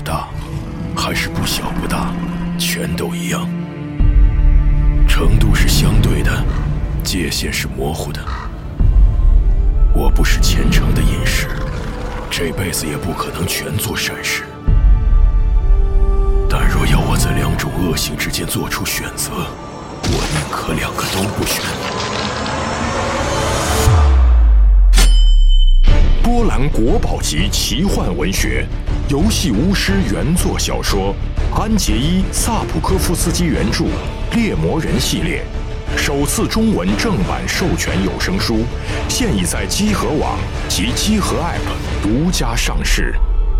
大，还是不小不大，全都一样。程度是相对的，界限是模糊的。我不是虔诚的隐士，这辈子也不可能全做善事。但若要我在两种恶行之间做出选择，我宁可两个都不选。波兰国宝级奇幻文学，游戏巫师原作小说，安杰伊·萨普科夫斯基原著，《猎魔人》系列，首次中文正版授权有声书，现已在积禾网及积禾 App 独家上市。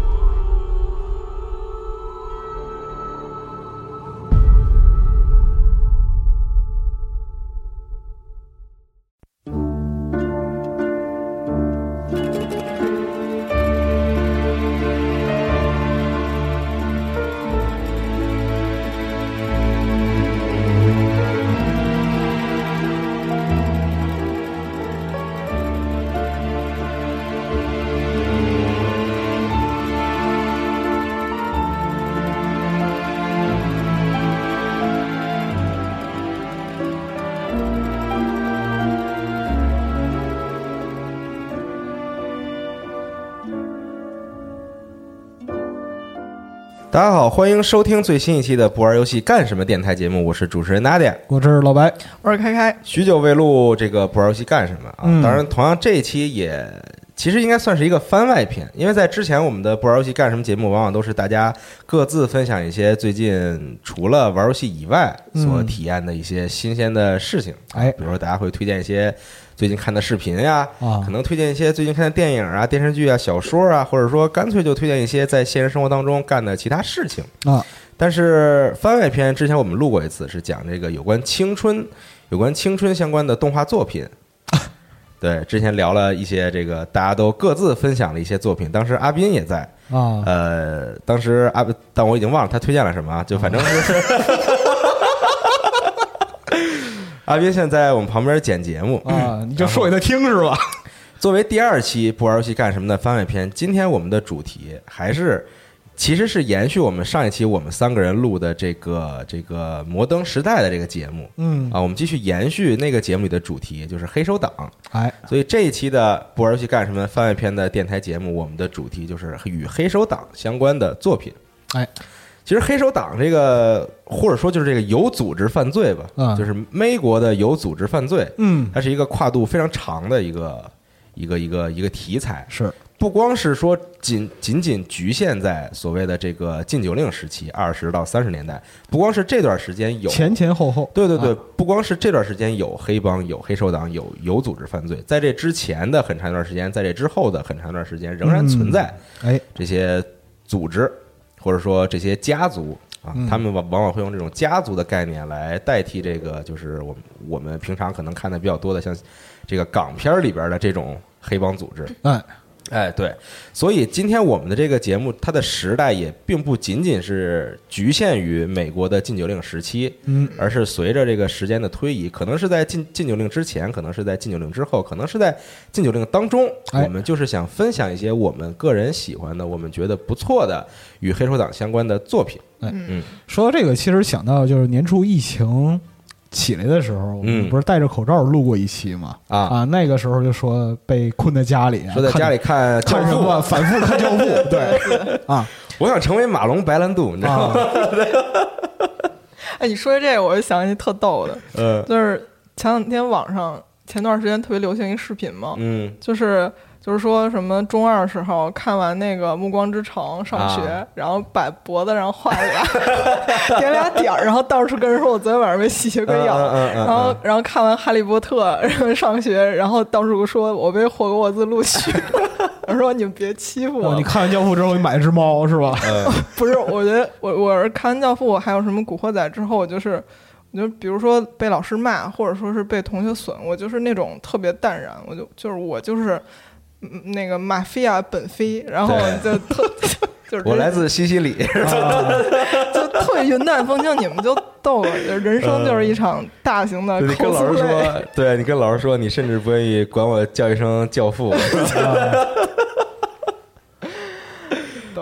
大家好，欢迎收听最新一期的不玩游戏干什么电台节目，我是主持人 Nadia， 我是老白， 我是开开。 许久未录这个不玩游戏干什么啊？当然，同样这一期也其实应该算是一个番外篇，因为在之前我们的不玩游戏干什么节目，往往都是大家各自分享一些最近除了玩游戏以外所体验的一些新鲜的事情，比如说大家会推荐一些最近看的视频呀，可能推荐一些最近看的电影啊、电视剧啊、小说啊，或者说干脆就推荐一些在现实生活当中干的其他事情啊。但是番外篇之前我们录过一次，是讲这个有关青春相关的动画作品。对，之前聊了一些这个大家都各自分享了一些作品，当时阿斌也在啊。当时但我已经忘了他推荐了什么，就反正是阿斌现在我们旁边剪节目啊，你就说给他听是吧？ 作为第二期不玩游戏干什么的番外篇，今天我们的主题其实是延续我们上一期我们三个人录的这个摩登时代的这个节目，我们继续延续那个节目里的主题，就是黑手党。所以这一期的不玩游戏干什么番外篇的电台节目，我们的主题就是与黑手党相关的作品。其实黑手党这个，或者说就是这个有组织犯罪吧，就是美国的有组织犯罪，它是一个跨度非常长的一个题材，是不光是说仅局限在所谓的这个禁酒令时期20到30年代，不光是这段时间有前后， 对，不光是这段时间有黑帮、有黑手党、有组织犯罪，在这之前的很长一段时间，在这之后的很长一段时间，仍然存在这些组织或者说这些家族啊，他们往往会用这种家族的概念来代替这个，就是我们平常可能看的比较多的，像这个港片里边的这种黑帮组织。对，所以今天我们的这个节目，它的时代也并不仅仅是局限于美国的禁酒令时期，而是随着这个时间的推移，可能是在禁酒令之前，可能是在禁酒令之后，可能是在禁酒令当中，我们就是想分享一些我们个人喜欢的、我们觉得不错的与黑手党相关的作品。 说到这个，其实想到就是年初疫情起来的时候，我们不是戴着口罩录过一期吗？那个时候就说被困在家里， 说在家里看什么，反复看教父。对我想成为马龙白兰度，你知道吗？ 你说这个我就想起特逗的，就是前两天网上前段时间特别流行一视频嘛，就是说什么中二时候看完那个《暮光之城》上学，然后把脖子上画点俩点儿，然后到处跟人说我昨天晚上被吸血鬼咬，然后看完《哈利波特》然后上学，然后到处说我被霍格沃兹录取，我说你们别欺负我。 你看完《教父》之后，你买了只猫是吧？ 不是，我觉得我是看完《教父》还有什么《古惑仔》之后，我就比如说被老师骂，或者说是被同学损，我就是那种特别淡然，我就是那个马菲亚本菲，然后就是我来自西西里， 就特别云淡风轻。你们就逗了，人生就是一场大型的 cosplay。 你跟老师说，对你跟老师说，你甚至不愿意管我叫一声教父。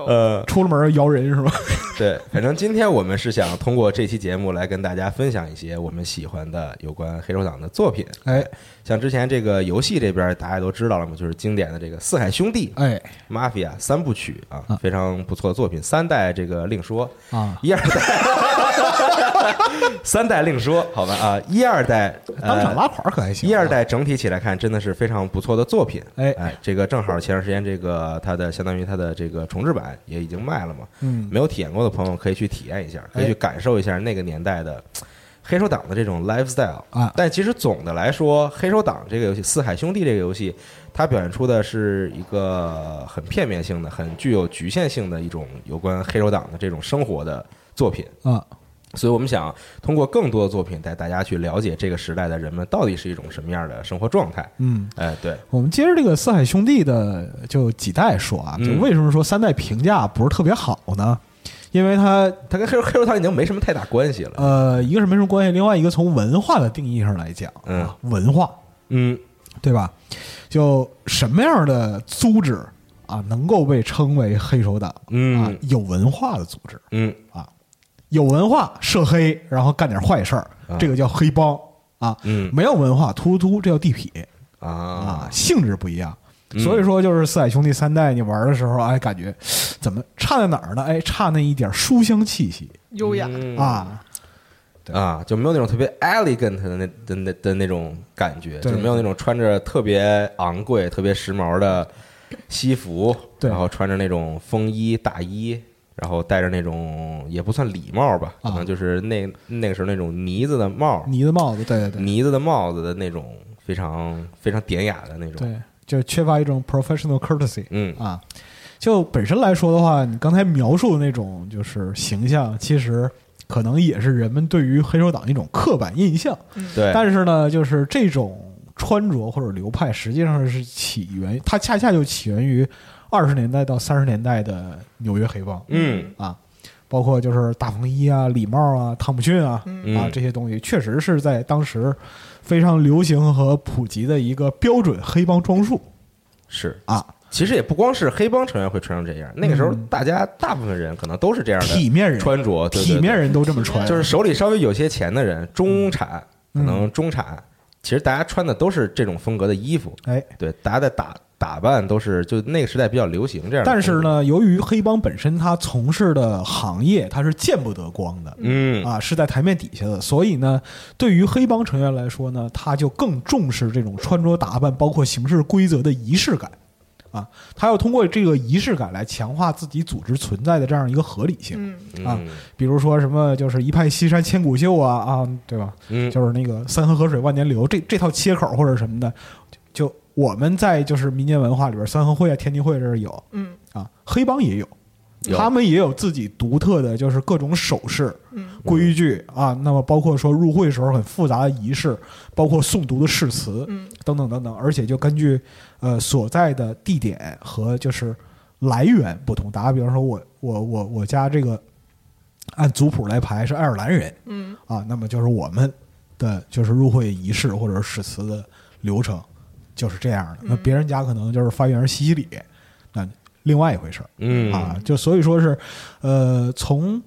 出了门摇人是吧？ 对，反正今天我们是想通过这期节目来跟大家分享一些我们喜欢的有关黑手党的作品。像之前这个游戏这边大家都知道了嘛，就是经典的这个四海兄弟Mafia 3部曲啊，非常不错的作品。3代这个另说啊，1、2代3代另说，好吧啊，1、2代当场拉垮可还行。 1、2代整体起来看真的是非常不错的作品。这个正好前段时间这个它的相当于它的这个重制版也已经卖了嘛，没有体验过的朋友可以去体验一下，可以去感受一下那个年代的黑手党的这种 lifestyle 啊。但其实总的来说，黑手党这个游戏，四海兄弟这个游戏，它表现出的是一个很片面性的、很具有局限性的一种有关黑手党的这种生活的作品啊。所以我们想通过更多的作品带大家去了解这个时代的人们到底是一种什么样的生活状态。对， 我们接着这个四海兄弟的就几代说啊，就为什么说3代评价不是特别好呢？因为它跟黑手党已经没什么太大关系了。 一个是没什么关系，另外一个从文化的定义上来讲，文化，对吧？就什么样的组织啊能够被称为黑手党？有文化的组织，有文化涉黑，然后干点坏事儿，这个叫黑帮啊。没有文化突突，这叫地痞啊，性质不一样。所以说，就是四海兄弟3代，你玩的时候，感觉怎么差在哪儿呢？差那一点书香气息， 优雅就没有那种特别 elegant 的那种感觉，就没有那种穿着特别昂贵、特别时髦的西服，然后穿着那种风衣大衣。然后戴着那种也不算礼帽吧，可能就是那个时候那种呢子的帽子， 对， 呢子的帽子的那种非常非常典雅的那种， 对，就缺乏一种 professional courtesy。就本身来说的话，你刚才描述的那种就是形象，其实可能也是人们对于黑手党一种刻板印象。 对， 但是呢，就是这种穿着或者流派，实际上是它恰恰就起源于20年代到30年代的纽约黑帮，包括就是大风衣啊、礼帽啊、汤姆逊啊，这些东西确实是在当时非常流行和普及的一个标准黑帮装束。 是啊，其实也不光是黑帮成员会穿成这样，那个时候大部分人可能都是这样的体面人穿着， 体面人都这么穿， 就是手里稍微有些钱的人，中产可能中产，其实大家穿的都是这种风格的衣服。对，大家在打扮都是就那个时代比较流行这样的。 但是呢，由于黑帮本身它从事的行业它是见不得光的，是在台面底下的，所以呢，对于黑帮成员来说呢，他就更重视这种穿着打扮，包括行事规则的仪式感。他要通过这个仪式感来强化自己组织存在的这样一个合理性比如说什么就是一派西山千古秀对吧？就是那个三河河水万年流这套切口或者什么的，就我们在就是民间文化里边，三合会天地会这是有，黑帮也有，他们也有自己独特的就是各种手势、规矩那么包括说入会时候很复杂的仪式，包括诵读的誓词，等等等等，而且就根据所在的地点和就是来源不同。打个比方说，我家这个按族谱来排是爱尔兰人，那么就是我们的就是入会仪式或者誓词的流程就是这样的。那别人家可能就是发源于西西里，那另外一回事就所以说是从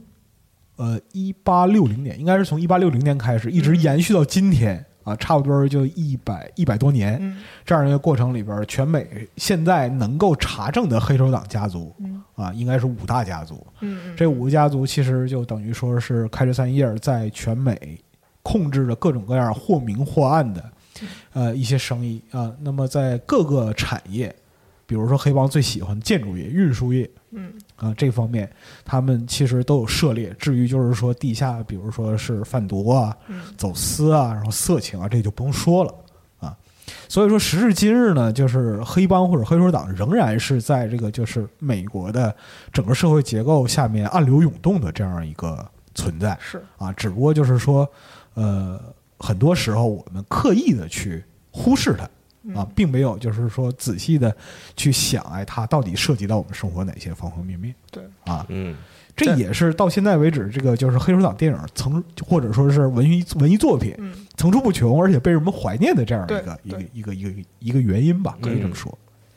1860年，应该是从1860年开始，一直延续到今天差不多就100多年这样一个过程里边，全美现在能够查证的黑手党家族应该是5大家族。这5个家族其实就等于说是开枝散叶，在全美控制着各种各样或明或暗的一些生意那么在各个产业，比如说黑帮最喜欢建筑业、运输业这方面他们其实都有涉猎。至于就是说地下比如说是贩毒走私然后色情这就不用说了所以说时至今日呢，就是黑帮或者黑手党仍然是在这个就是美国的整个社会结构下面暗流涌动的这样一个存在。 是只不过就是说很多时候我们刻意的去忽视它并没有就是说仔细的去想它到底涉及到我们生活哪些方方面面。 对这也是到现在为止这个就是黑手党电影或者说是文艺作品层出不穷，而且被人们怀念的这样一个原因吧，可以这么说。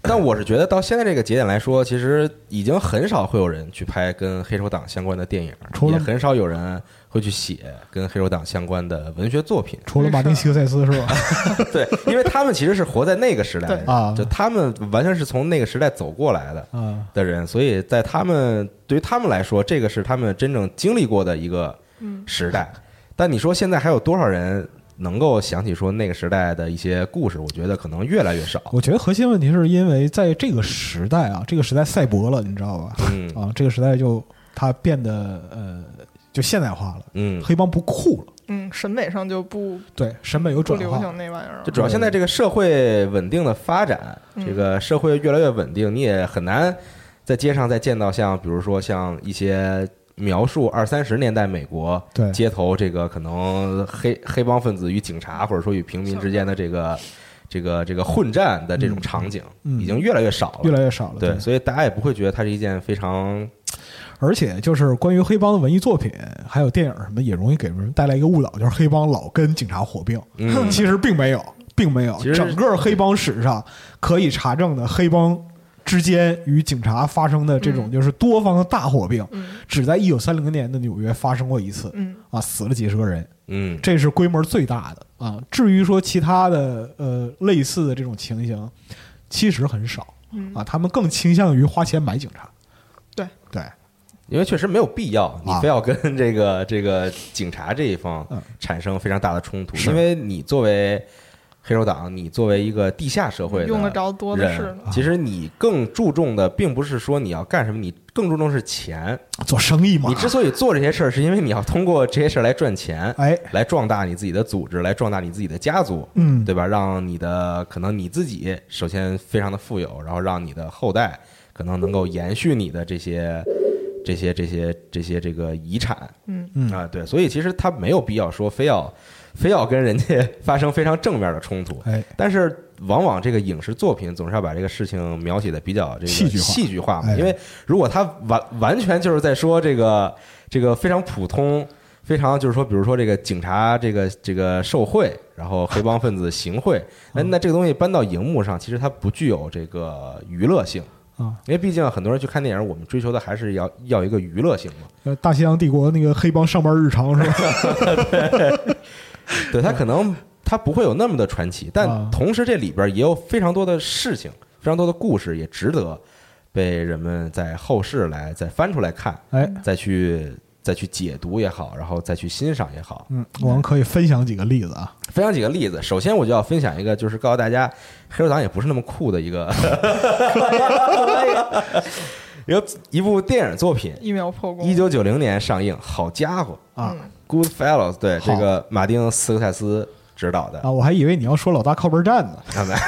但我是觉得到现在这个节点来说，其实已经很少会有人去拍跟黑手党相关的电影，也很少有人会去写跟黑手党相关的文学作品， 除了马丁·希克塞斯是吧？ 对，因为他们其实是活在那个时代的，就他们完全是从那个时代走过来的人，所以在对于他们来说，这个是他们真正经历过的一个时代。但你说现在还有多少人能够想起说那个时代的一些故事？我觉得可能越来越少。 我觉得核心问题是因为在这个时代啊，这个时代赛博了，你知道吧？这个时代它变得就现代化了。黑帮不酷了。 审美上就不对，审美有转化， 不流行那玩意儿。 就主要现在这个社会稳定的发展，这个社会越来越稳定，你也很难在街上再见到像比如说像一些描述20-30年代美国街头这个可能黑帮分子与警察或者说与平民之间的这个混战的这种场景，已经越来越少了， 越来越少了。 对，所以大家也不会觉得它是一件非常。 而且就是关于黑帮的文艺作品还有电影什么，也容易给人带来一个误导，就是黑帮老跟警察火并。其实并没有，整个黑帮史上可以查证的黑帮之间与警察发生的这种就是多方的大火并，只在1930年的纽约发生过一次，死了几十个人，这是规模最大的啊。至于说其他的类似的这种情形，其实很少啊，他们更倾向于花钱买警察。对， 因为确实没有必要，你非要跟这个警察这一方产生非常大的冲突，因为你作为黑手党，你作为一个地下社会的人， 用得着多的是， 其实你更注重的并不是说你要干什么，你更注重是钱， 做生意嘛。 你之所以做这些事儿，是因为你要通过这些事儿来赚钱，来壮大你自己的组织，来壮大你自己的家族，对吧？让你的可能你自己首先非常的富有，然后让你的后代可能能够延续你的这些这个遗产，对，所以其实他没有必要说非要跟人家发生非常正面的冲突，但是往往这个影视作品总是要把这个事情描写的比较这个戏剧化嘛，因为如果他完全就是在说这个非常普通，非常就是说，比如说这个警察这个受贿，然后黑帮分子行贿，那这个东西搬到荧幕上，其实它不具有这个娱乐性。因为毕竟很多人去看电影，我们追求的还是要一个娱乐性嘛。 大西洋帝国那个黑帮上班日常是吧？ 对，他可能他不会有那么的传奇，但同时这里边也有非常多的事情，非常多的故事，也值得被人们在后世再翻出来看，再去解读也好，然后再去欣赏也好。 我们可以分享几个例子啊。 分享几个例子，首先我就要分享一个，就是告诉大家，黑手党也不是那么酷的一个一部电影作品， 一秒破功 ，1990年上映。好家伙啊，Goodfellas， 对，这个马丁·斯科塞斯执导的啊，我还以为你要说老大靠边站呢。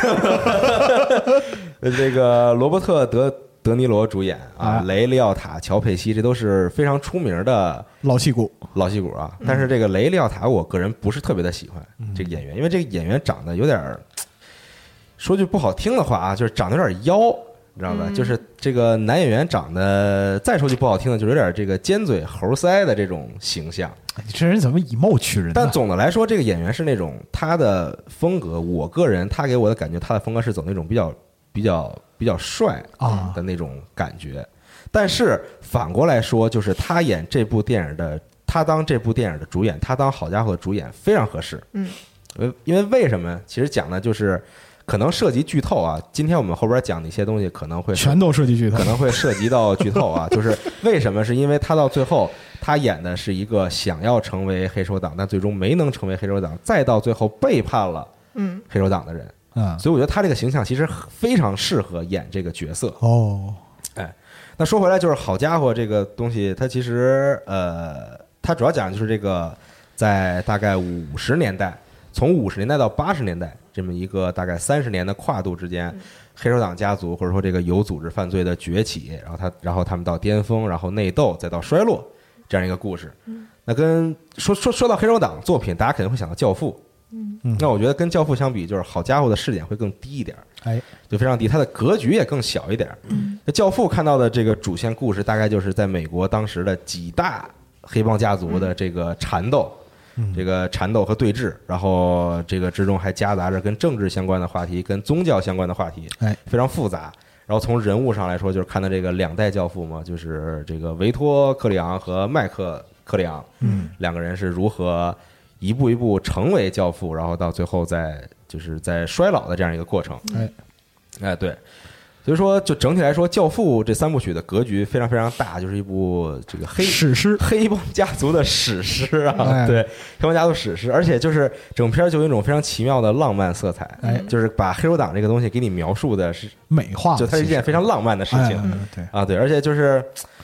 这个罗伯特·德尼罗主演啊，雷利奥塔、乔佩西，这都是非常出名的老戏骨啊。但是这个雷利奥塔，我个人不是特别的喜欢这个演员，因为这个演员长得有点，说句不好听的话啊，就是长得有点妖，你知道吧？就是这个男演员长得，再说句不好听的，就是有点这个尖嘴猴腮的这种形象。 你这人怎么以貌取人呢？ 但总的来说，这个演员是那种他的风格，我个人他给我的感觉，他的风格是走那种比较帅的那种感觉，但是反过来说，就是他演这部电影的，他当这部电影的主演，他当好家伙的主演非常合适。因为为什么？其实讲的就是可能涉及剧透啊。今天我们后边讲的一些东西可能会全都涉及剧透， 可能会涉及到剧透啊。就是为什么？是因为他到最后，他演的是一个想要成为黑手党，但最终没能成为黑手党，再到最后背叛了黑手党的人。所以我觉得他这个形象其实非常适合演这个角色哦。 那说回来，就是好家伙这个东西，它其实它主要讲就是这个在大概50年代，从50年代到80年代这么一个大概30年的跨度之间，黑手党家族或者说这个有组织犯罪的崛起，然后他们到巅峰，然后内斗，再到衰落，这样一个故事。那跟说到黑手党作品，大家肯定会想到《教父》。那我觉得跟《教父》相比，就是好家伙的视点会更低一点，就非常低，它的格局也更小一点。那《教父》看到的这个主线故事，大概就是在美国当时的几大黑帮家族的这个缠斗， 这个缠斗和对峙，然后这个之中还夹杂着跟政治相关的话题，跟宗教相关的话题，非常复杂。然后从人物上来说，就是看到这个两代教父嘛，就是这个维托·克里昂和麦克·克里昂，两个人是如何一步一步成为教父，然后到最后就是在衰老的这样一个过程。对。所以说，就整体来说，《教父》这3部曲的格局非常非常大，就是一部这个史诗， 黑帮家族的史诗啊，对，黑帮家族史诗，而且就是整片就有一种非常奇妙的浪漫色彩，就是把黑手党这个东西给你描述的是美化， 就它是一件非常浪漫的事情，对，而且就是。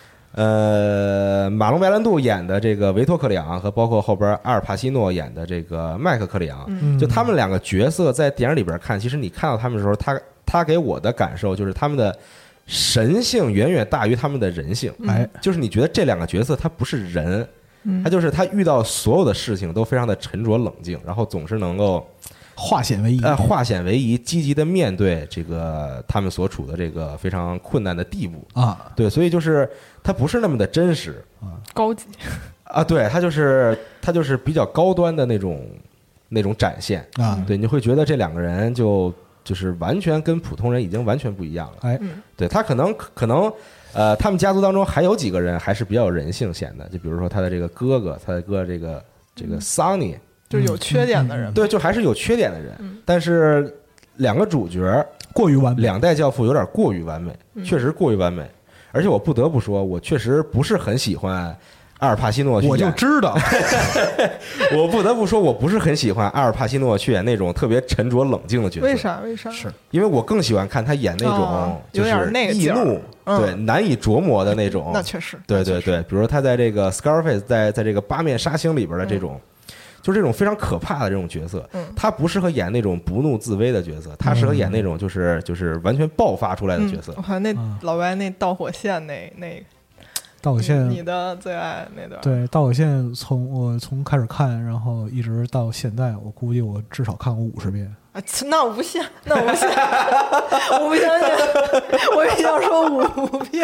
马龙·白兰度演的这个维托·克里昂和包括后边阿尔帕西诺演的这个麦克·克里昂，就他们两个角色在电影里边看，其实你看到他们的时候，他给我的感受就是他们的神性远远大于他们的人性，就是你觉得这两个角色他不是人，他就是他遇到所有的事情都非常的沉着冷静，然后总是能够化险为夷， 积极的面对这个他们所处的这个非常困难的地步啊， 对，所以就是他不是那么的真实高级啊，对，他就是比较高端的那种展现啊， 对，你会觉得这两个人就是完全跟普通人已经完全不一样了，对，他可能他们家族当中还有几个人还是比较有人性显的，就比如说他的这个哥哥，他的哥这个桑尼。 就是有缺点的人， 对，就还是有缺点的人，但是两个主角过于完美， 两代教父有点过于完美，确实过于完美。而且我不得不说，我确实不是很喜欢阿尔帕西诺去演， 我就知道， 我不得不说，我不是很喜欢阿尔帕西诺去演那种特别沉着冷静的角色。 为啥？ 是因为我更喜欢看他演那种就是易怒，对，难以琢磨的那种。 那确实， 对，比如说他在这个 Scarface 在这个八面杀星里边的这种。就是这种非常可怕的这种角色，他不适合演那种不怒自威的角色，他适合演那种就是完全爆发出来的角色。 我看那老白那导火线那导火线， 你的最爱那段。 对，导火线我从开始看，然后一直到现在，我估计我至少看过50遍。 啊，那无限，我不相信，我也想说5遍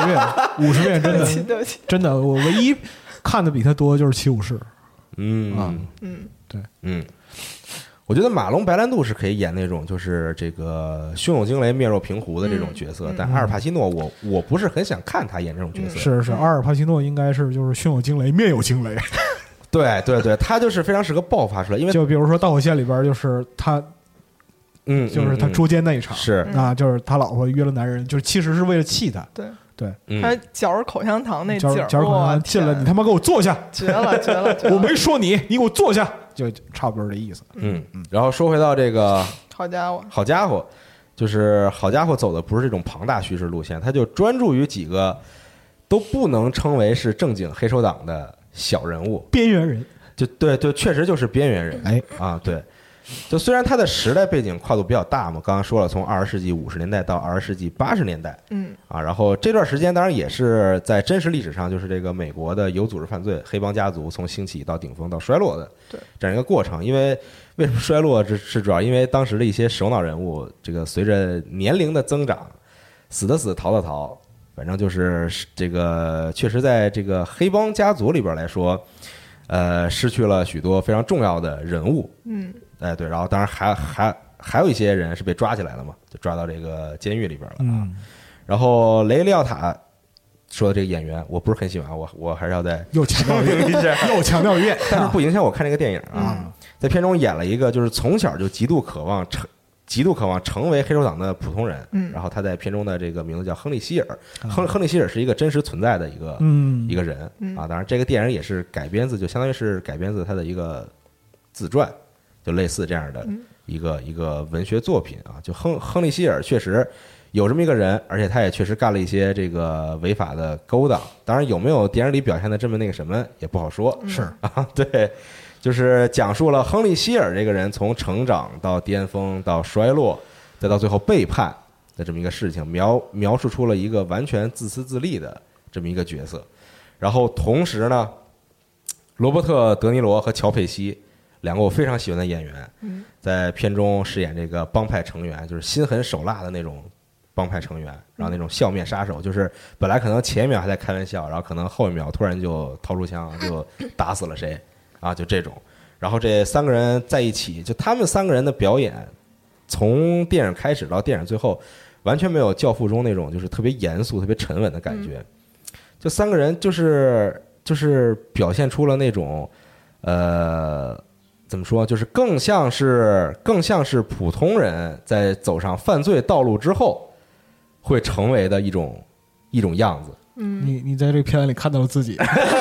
，50遍，真的， 对不起， 真的，我唯一看的比他多就是七武士。 对，我觉得马龙·白兰度是可以演那种就是这个胸有惊雷灭若平湖的这种角色，但阿尔帕西诺我不是很想看他演这种角色。 是，阿尔帕西诺应该是就是胸有惊雷灭有惊雷。 对，他就是非常适合爆发出来，因为就比如说《导火线》里边就是他。就是他捉奸那一场， 是啊，就是他老婆约了男人，就是其实是为了气他。 对，还嚼着口香糖那劲儿， 嚼着口香糖进来，你他妈给我坐下！ 绝了！ 我没说你给我坐下，就差不多这意思。 然后说回到这个好家伙，就是好家伙走的不是这种庞大叙事路线，他就专注于几个都不能称为是正经黑手党的小人物， 边缘人。 对，确实就是边缘人。对。就虽然它的时代背景跨度比较大嘛，刚刚说了，从20世纪50年代到20世纪80年代，然后这段时间当然也是在真实历史上，就是这个美国的有组织犯罪黑帮家族从兴起到顶峰到衰落的这样一个过程。因为为什么衰落，是主要因为当时的一些首脑人物，这个随着年龄的增长，死的死，逃的逃，反正就是这个确实在这个黑帮家族里边来说，失去了许多非常重要的人物。对，然后当然还有一些人是被抓起来了嘛，就抓到这个监狱里边了。然后雷利奥塔说的这个演员，我不是很喜欢，我还是要再又强调一遍， 但是不影响我看这个电影啊。在片中演了一个就是从小就极度渴望成为黑手党的普通人。然后他在片中的这个名字叫亨利希尔。亨利希尔是一个真实存在的一个人啊。当然，这个电影也是就相当于是改编自他的一个自传。就类似这样的一个文学作品啊，就亨利希尔确实有这么一个人，而且他也确实干了一些这个违法的勾当。当然，有没有电影里表现的这么那个什么也不好说。 是啊，对，就是讲述了亨利希尔这个人从成长到巅峰到衰落，再到最后背叛的这么一个事情，描述出了一个完全自私自利的这么一个角色。然后同时呢，罗伯特·德尼罗和乔佩西。两个我非常喜欢的演员，在片中饰演这个帮派成员，就是心狠手辣的那种帮派成员，然后那种笑面杀手，就是本来可能前一秒还在开玩笑，然后可能后一秒突然就掏出枪就打死了谁啊，就这种。然后这3个人在一起，就他们3个人的表演，从电影开始到电影最后，完全没有《教父》中那种就是特别严肃、特别沉稳的感觉。就3个人就是表现出了那种怎么说，就是更像是普通人在走上犯罪道路之后会成为的一种样子。 你在这个片子里看到了自己。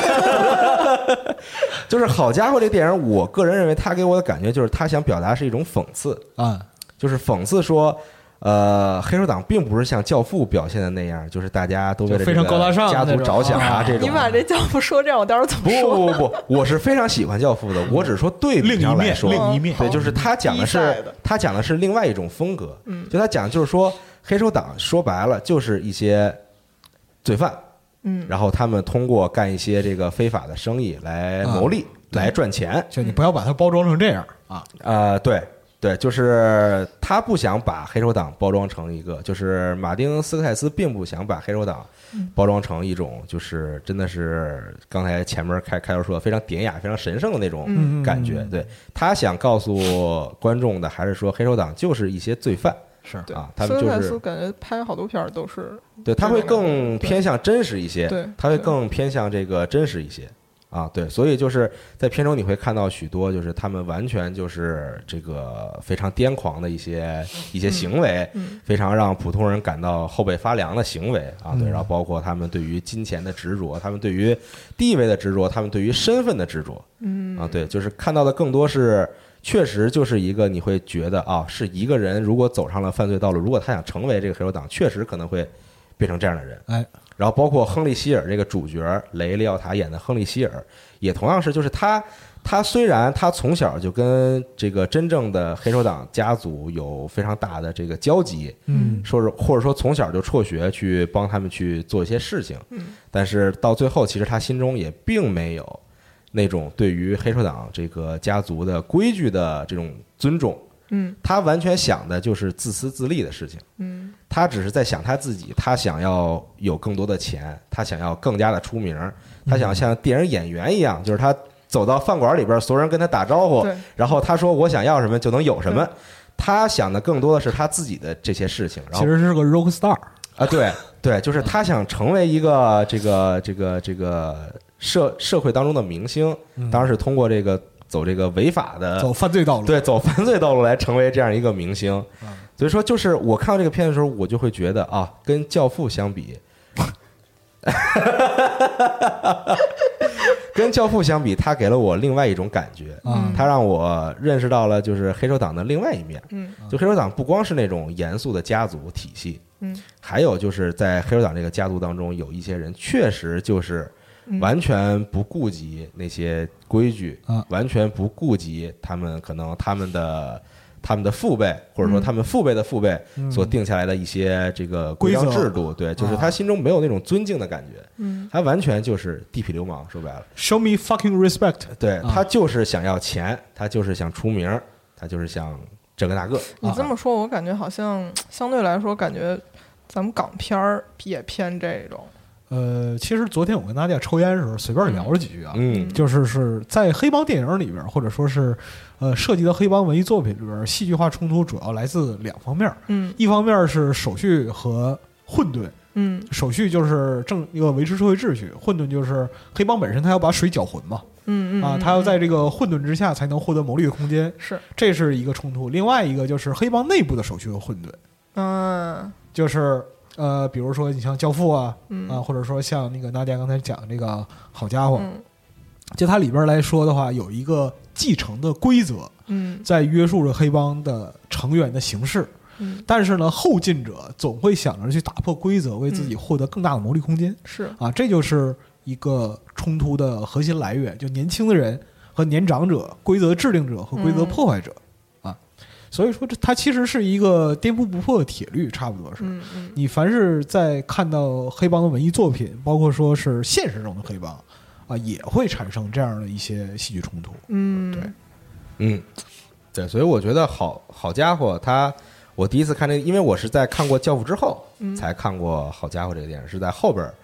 就是好家伙，这电影我个人认为他给我的感觉就是他想表达是一种讽刺啊， 就是讽刺说黑手党并不是像教父表现的那样，就是大家都为了非常高大上家族着想啊这种。 你把这教父说这样，我到时候怎么说？ 不，我是非常喜欢教父的，我只是说对比上来说， 另一面， 对，就是他讲的是另外一种风格，就他讲就是说黑手党说白了就是一些罪犯。然后他们通过干一些这个非法的生意来牟利，来赚钱。 就你不要把它包装成这样啊！ 对，就是他不想把黑手党包装成一个，就是马丁斯科塞斯并不想把黑手党包装成一种，就是真的是刚才前面开头说非常典雅、非常神圣的那种感觉。对，他想告诉观众的还是说黑手党就是一些罪犯。 是啊，他们就是感觉拍好多片都是， 对，他会更偏向真实一些， 对， 他会更偏向这个真实一些啊，对，所以就是在片中你会看到许多就是他们完全就是这个非常癫狂的一些行为，非常让普通人感到后背发凉的行为啊，对，然后包括他们对于金钱的执着，他们对于地位的执着，他们对于身份的执着，啊，对，就是看到的更多是。确实就是一个你会觉得啊，是一个人如果走上了犯罪道路，如果他想成为这个黑手党，确实可能会变成这样的人。然后包括亨利希尔这个主角雷利奥塔演的亨利希尔，也同样是，就是他虽然他从小就跟这个真正的黑手党家族有非常大的这个交集，或者说从小就辍学去帮他们去做一些事情，但是到最后其实他心中也并没有。那种对于黑手党这个家族的规矩的这种尊重，他完全想的就是自私自利的事情，他只是在想他自己，他想要有更多的钱，他想要更加的出名，他想像电影演员一样，就是他走到饭馆里边，所有人跟他打招呼，然后他说我想要什么就能有什么，他想的更多的是他自己的这些事情，然后其实是个 rock star 啊，对，就是他想成为一个这个。社会当中的明星，当然是通过这个走这个违法的走犯罪道路， 对，走犯罪道路来成为这样一个明星。所以说，就是我看到这个片的时候，我就会觉得啊，跟《教父》相比，跟《教父》相比，他给了我另外一种感觉，他让我认识到了就是黑手党的另外一面。就黑手党不光是那种严肃的家族体系，还有就是在黑手党这个家族当中，有一些人确实就是完全不顾及那些规矩，完全不顾及他们可能他们的父辈，或者说他们父辈的父辈所定下来的一些这个规章制度，对，就是他心中没有那种尊敬的感觉，他完全就是地痞流氓，说白了 ，Show me fucking respect， 对，他就是想要钱，他就是想出名，他就是想这个那个。 你这么说，我感觉好像相对来说，感觉咱们港片儿也偏这种。 其实昨天我跟大家抽烟的时候随便聊了几句啊，就是在黑帮电影里边，或者说是涉及到黑帮文艺作品里边，戏剧化冲突主要来自2方面，一方面是手续和混沌，手续就是一个维持社会秩序，混沌就是黑帮本身他要把水搅浑嘛，他要在这个混沌之下才能获得牟利的空间，这是一个冲突。另外一个就是黑帮内部的手续和混沌，就是比如说你像教父啊，或者说像那个娜迪亚刚才讲的这个好家伙，就它里边来说的话，有一个继承的规则，在约束着黑帮的成员的形式，但是呢，后进者总会想着去打破规则，为自己获得更大的牟利空间，这就是一个冲突的核心来源，就年轻的人和年长者，规则制定者和规则破坏者。所以说它其实是一个颠扑不破的铁律，差不多是。你凡是在看到黑帮的文艺作品，包括说是现实中的黑帮啊，也会产生这样的一些戏剧冲突。 对，所以我觉得好家伙，我第一次看这个，因为我是在看过《教父》之后才看过《好家伙》这个电影，是在后边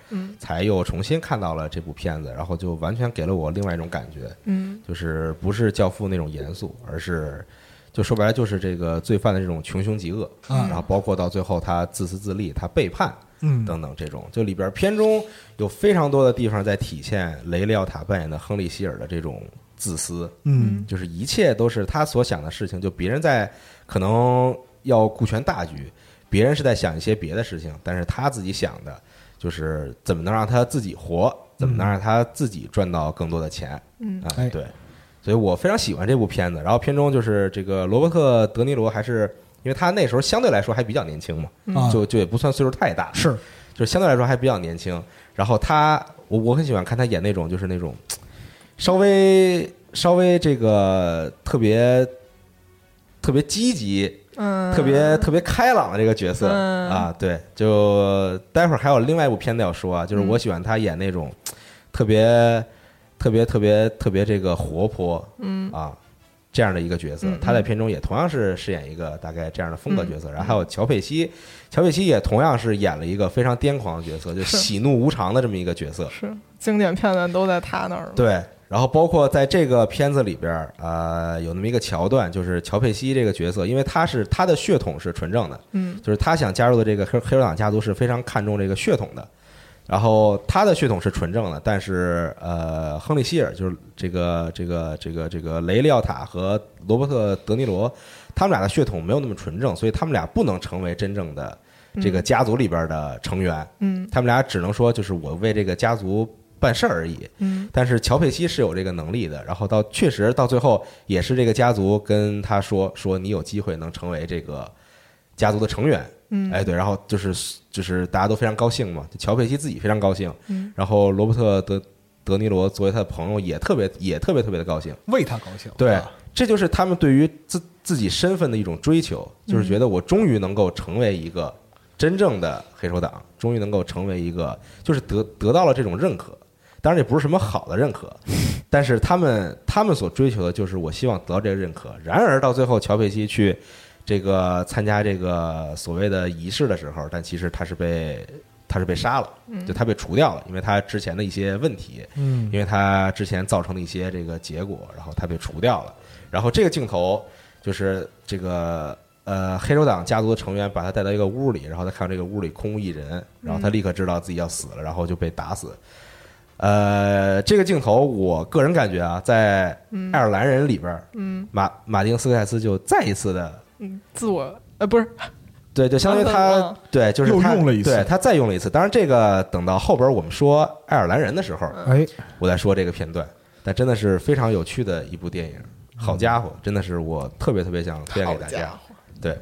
才又重新看到了这部片子，然后就完全给了我另外一种感觉，就是不是教父那种严肃，而是就说白了就是这个罪犯的这种穷凶极恶，然后包括到最后他自私自利，他背叛等等，这种就里边片中有非常多的地方在体现雷利奥塔扮演的亨利希尔的这种自私，就是一切都是他所想的事情，就别人在可能要顾全大局，别人是在想一些别的事情，但是他自己想的就是怎么能让他自己活，怎么能让他自己赚到更多的钱，对，所以我非常喜欢这部片子。然后片中就是这个罗伯特·德尼罗，还是因为他那时候相对来说还比较年轻嘛，就也不算岁数太大， 是就是相对来说还比较年轻。然后我很喜欢看他演那种就是那种稍微这个特别积极，特别开朗的这个角色啊，对，就待会儿还有另外一部片子要说啊，就是我喜欢他演那种特别这个活泼，这样的一个角色，他在片中也同样是饰演一个大概这样的风格角色。然后还有乔佩西也同样是演了一个非常癫狂的角色，就喜怒无常的这么一个角色， 是经典片段都在他那儿。 对。然后包括在这个片子里边有那么一个桥段，就是乔佩西这个角色，因为他的血统是纯正的，就是他想加入的这个黑手党家族是非常看重这个血统的，然后他的血统是纯正的，但是亨利希尔就是这个雷利奥塔和罗伯特·德尼罗，他们俩的血统没有那么纯正，所以他们俩不能成为真正的这个家族里边的成员，他们俩只能说就是我为这个家族办事而已，但是乔佩西是有这个能力的，然后确实到最后也是这个家族跟他说你有机会能成为这个家族的成员，对，然后就是大家都非常高兴嘛，乔佩西自己非常高兴，然后罗伯特德尼罗作为他的朋友也特别的高兴， 为他高兴， 对，这就是他们对于自己身份的一种追求，就是觉得我终于能够成为一个真正的黑手党，终于能够成为一个就是得到了这种认可。当然也不是什么好的认可，但是他们所追求的就是我希望得到这个认可。然而到最后，乔佩西去这个参加这个所谓的仪式的时候，但其实他是被杀了，就他被除掉了，因为他之前的一些问题，因为他之前造成的一些这个结果，然后他被除掉了。然后这个镜头就是这个黑手党家族的成员把他带到一个屋里，然后他看到这个屋里空无一人，然后他立刻知道自己要死了，然后就被打死。这个镜头我个人感觉啊，在爱尔兰人里边，马丁斯科塞斯就再一次的自我不是， 对，就相当于他对，就是他又用了一次， 对他再用了一次。当然，这个等到后边我们说爱尔兰人的时候，我再说这个片段。但真的是非常有趣的一部电影，好家伙，真的是我特别想推荐给大家。对，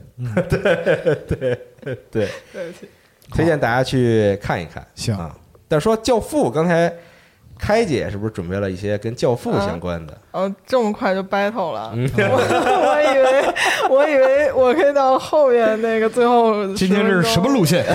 对，推荐大家去看一看。 行啊。但说《教父》，刚才开姐是不是准备了一些跟《教父》相关的？ 这么快就 battle 了？我以为我可以到后面那个最后。 今天这是什么路线？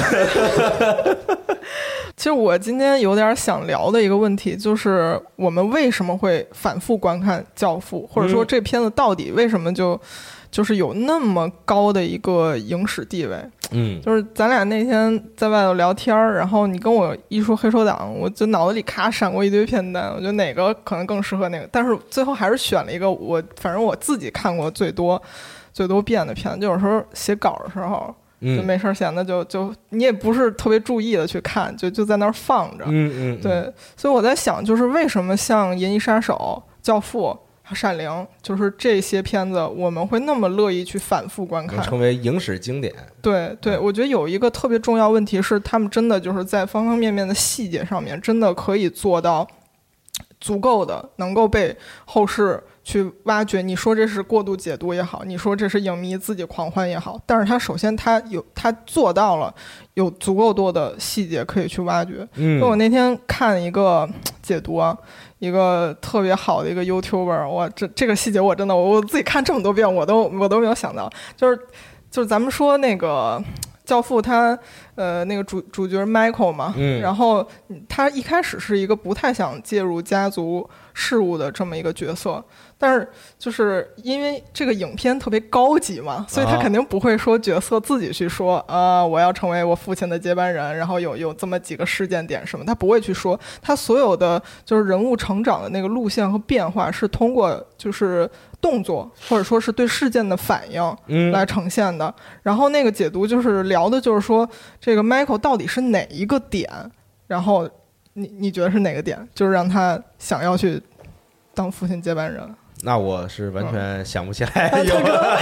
其实我今天有点想聊的一个问题，就是我们为什么会反复观看《教父》，或者说这片子到底为什么就是有那么高的一个影史地位？就是咱俩那天在外头聊天，然后你跟我一说黑手党，我就脑子里咔闪过一堆片单，我觉得哪个可能更适合哪个，但是最后还是选了一个反正我自己看过最多遍的片子。就有时候写稿的时候，就没事闲的就你也不是特别注意的去看，就在那儿放着。对，所以我在想，就是为什么像《银翼杀手》、《教父》、闪灵，就是这些片子我们会那么乐意去反复观看， 成为影史经典。 对，我觉得有一个特别重要问题是，他们真的就是在方方面面的细节上面真的可以做到足够的能够被后世去挖掘。你说这是过度解读也好，你说这是影迷自己狂欢也好，但是他首先他做到了有足够多的细节可以去挖掘。我那天看一个解读啊，一个特别好的一个 YouTuber， 哇，这个细节我真的我自己看这么多遍我都没有想到，就是咱们说那个教父他那个主角 Michael 嘛，然后他一开始是一个不太想介入家族事务的这么一个角色， 但是就是因为这个影片特别高级嘛，所以他肯定不会说角色自己去说我要成为我父亲的接班人，然后有这么几个事件点什么，他不会去说。他所有的就是人物成长的那个路线和变化是通过就是动作或者说是对事件的反应来呈现的。然后那个解读就是聊的就是说这个 Michael 到底是哪一个点，然后你觉得是哪个点就是让他想要去当父亲接班人。 那我是完全想不起来有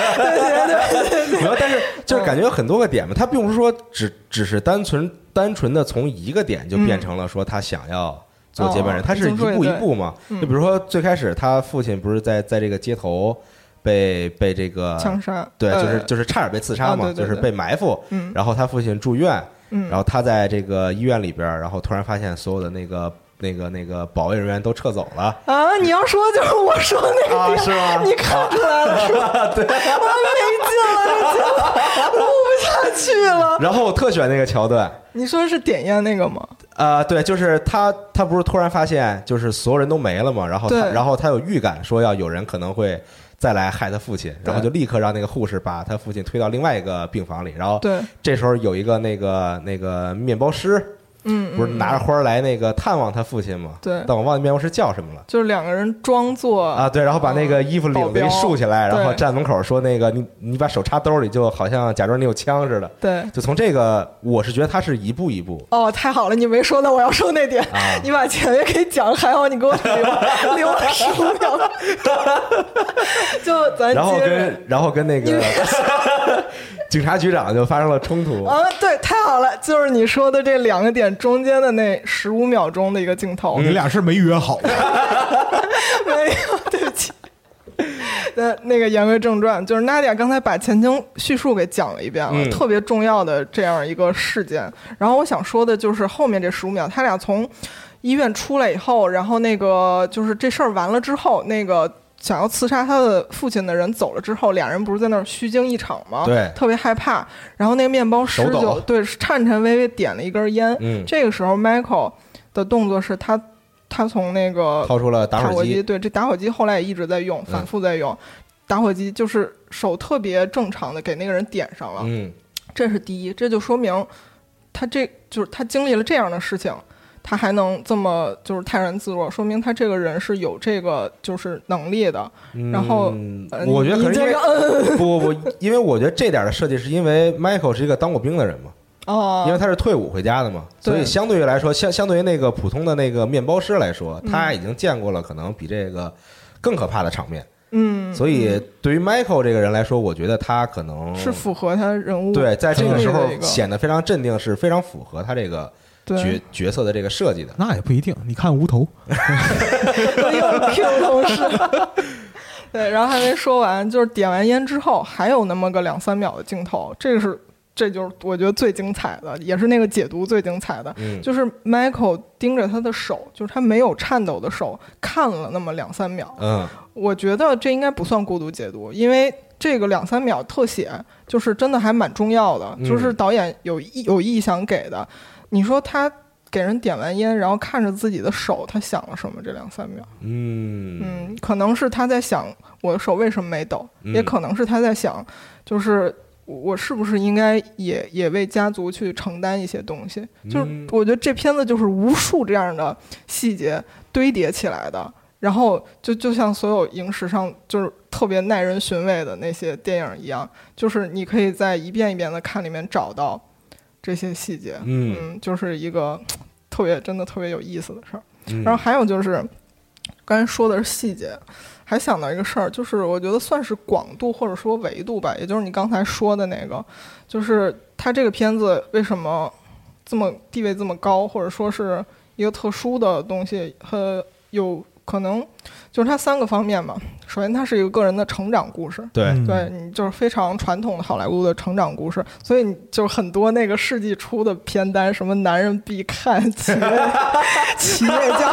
但是就是感觉有很多个点嘛，他并不是说只是单纯的从一个点就变成了说他想要做接班人，他是一步一步嘛。就比如说最开始他父亲不是在这个街头被这个枪杀， 对，就是差点被刺杀嘛， 对对对， 就是被埋伏，然后他父亲住院，然后他在这个医院里边，然后突然发现所有的那个保卫人员都撤走了啊！你要说就是我说那个是吗？ 你看出来了是吧？ 对， 我没劲了，录不下去了。 然后我特喜欢那个桥段。 你说是点烟那个吗？ 对，就是他不是突然发现就是所有人都没了嘛，然后他有预感说要有人可能会再来害他父亲，然后就立刻让那个护士把他父亲推到另外一个病房里，然后这时候有一个那个面包师。不是拿着花来那个探望他父亲吗？ 对， 但我忘记面包师叫什么了。 就是两个人装作对，然后把那个衣服领子一竖起来，然后站门口说那个你把手插兜里，就好像假装你有枪似的。 对， 就从这个，我是觉得他是一步一步。 太好了，你没说到我要说那点，你把前面给讲，还好你给我留了15秒。就咱然后跟那个警察局长就发生了冲突。 对，太好了，就是你说的这两个点中间的那15秒钟的一个镜头。 你俩是没约好没有，对不起。那个言归正传，就是 Nadia 刚才把前情叙述给讲了一遍了，特别重要的这样一个事件。然后我想说的就是后面这15秒，他俩从医院出来以后，然后那个就是这事儿完了之后，那个想要刺杀他的父亲的人走了之后，俩人不是在那儿虚惊一场吗？ 对， 特别害怕。然后那个面包师就对颤颤巍巍点了一根烟。这个时候 Michael 的动作是他从那个掏出了打火机， 对，这打火机后来也一直在用，反复在用。打火机就是手特别正常的给那个人点上了。这是第一，这就说明他就是他经历了这样的事情。他还能这么就是泰然自若，说明他这个人是有这个就是能力的。然后我觉得可能不，因为我觉得这点的设计是因为 Michael 是一个当过兵的人嘛，因为他是退伍回家的嘛，所以相对于来说，相对于那个普通的那个面包师来说，他已经见过了可能比这个更可怕的场面。所以对于 Michael 这个人来说，我觉得他可能是符合他人物对，在这个时候显得非常镇定，是非常符合他这个角色的这个设计的。 那也不一定，你看无头又 Q 同事。对，然后还没说完，就是点完烟之后还有那么个2-3秒的镜头，这就是我觉得最精彩的，也是那个解读最精彩的。就是 Michael 盯着他的手，就是他没有颤抖的手，看了那么2-3秒。我觉得这应该不算过度解读，因为这个2-3秒特写就是真的还蛮重要的，就是导演有意想给的。你说他给人点完烟，然后看着自己的手，他想了什么？这2-3秒，可能是他在想我的手为什么没抖，也可能是他在想，就是我是不是应该也为家族去承担一些东西。就是我觉得这片子就是无数这样的细节堆叠起来的，然后就像所有影史上就是特别耐人寻味的那些电影一样，就是你可以在一遍一遍的看里面找到这些细节。就是一个真的特别有意思的事儿。然后还有就是刚才说的是细节，还想到一个事儿，就是我觉得算是广度或者说维度吧，也就是你刚才说的那个，就是它这个片子为什么地位这么高，或者说是一个特殊的东西，有可能就是它3个方面嘛。首先它是一个个人的成长故事，对你就是非常传统的好莱坞的成长故事，所以你就是很多那个世纪初的片单，什么男人必看企业家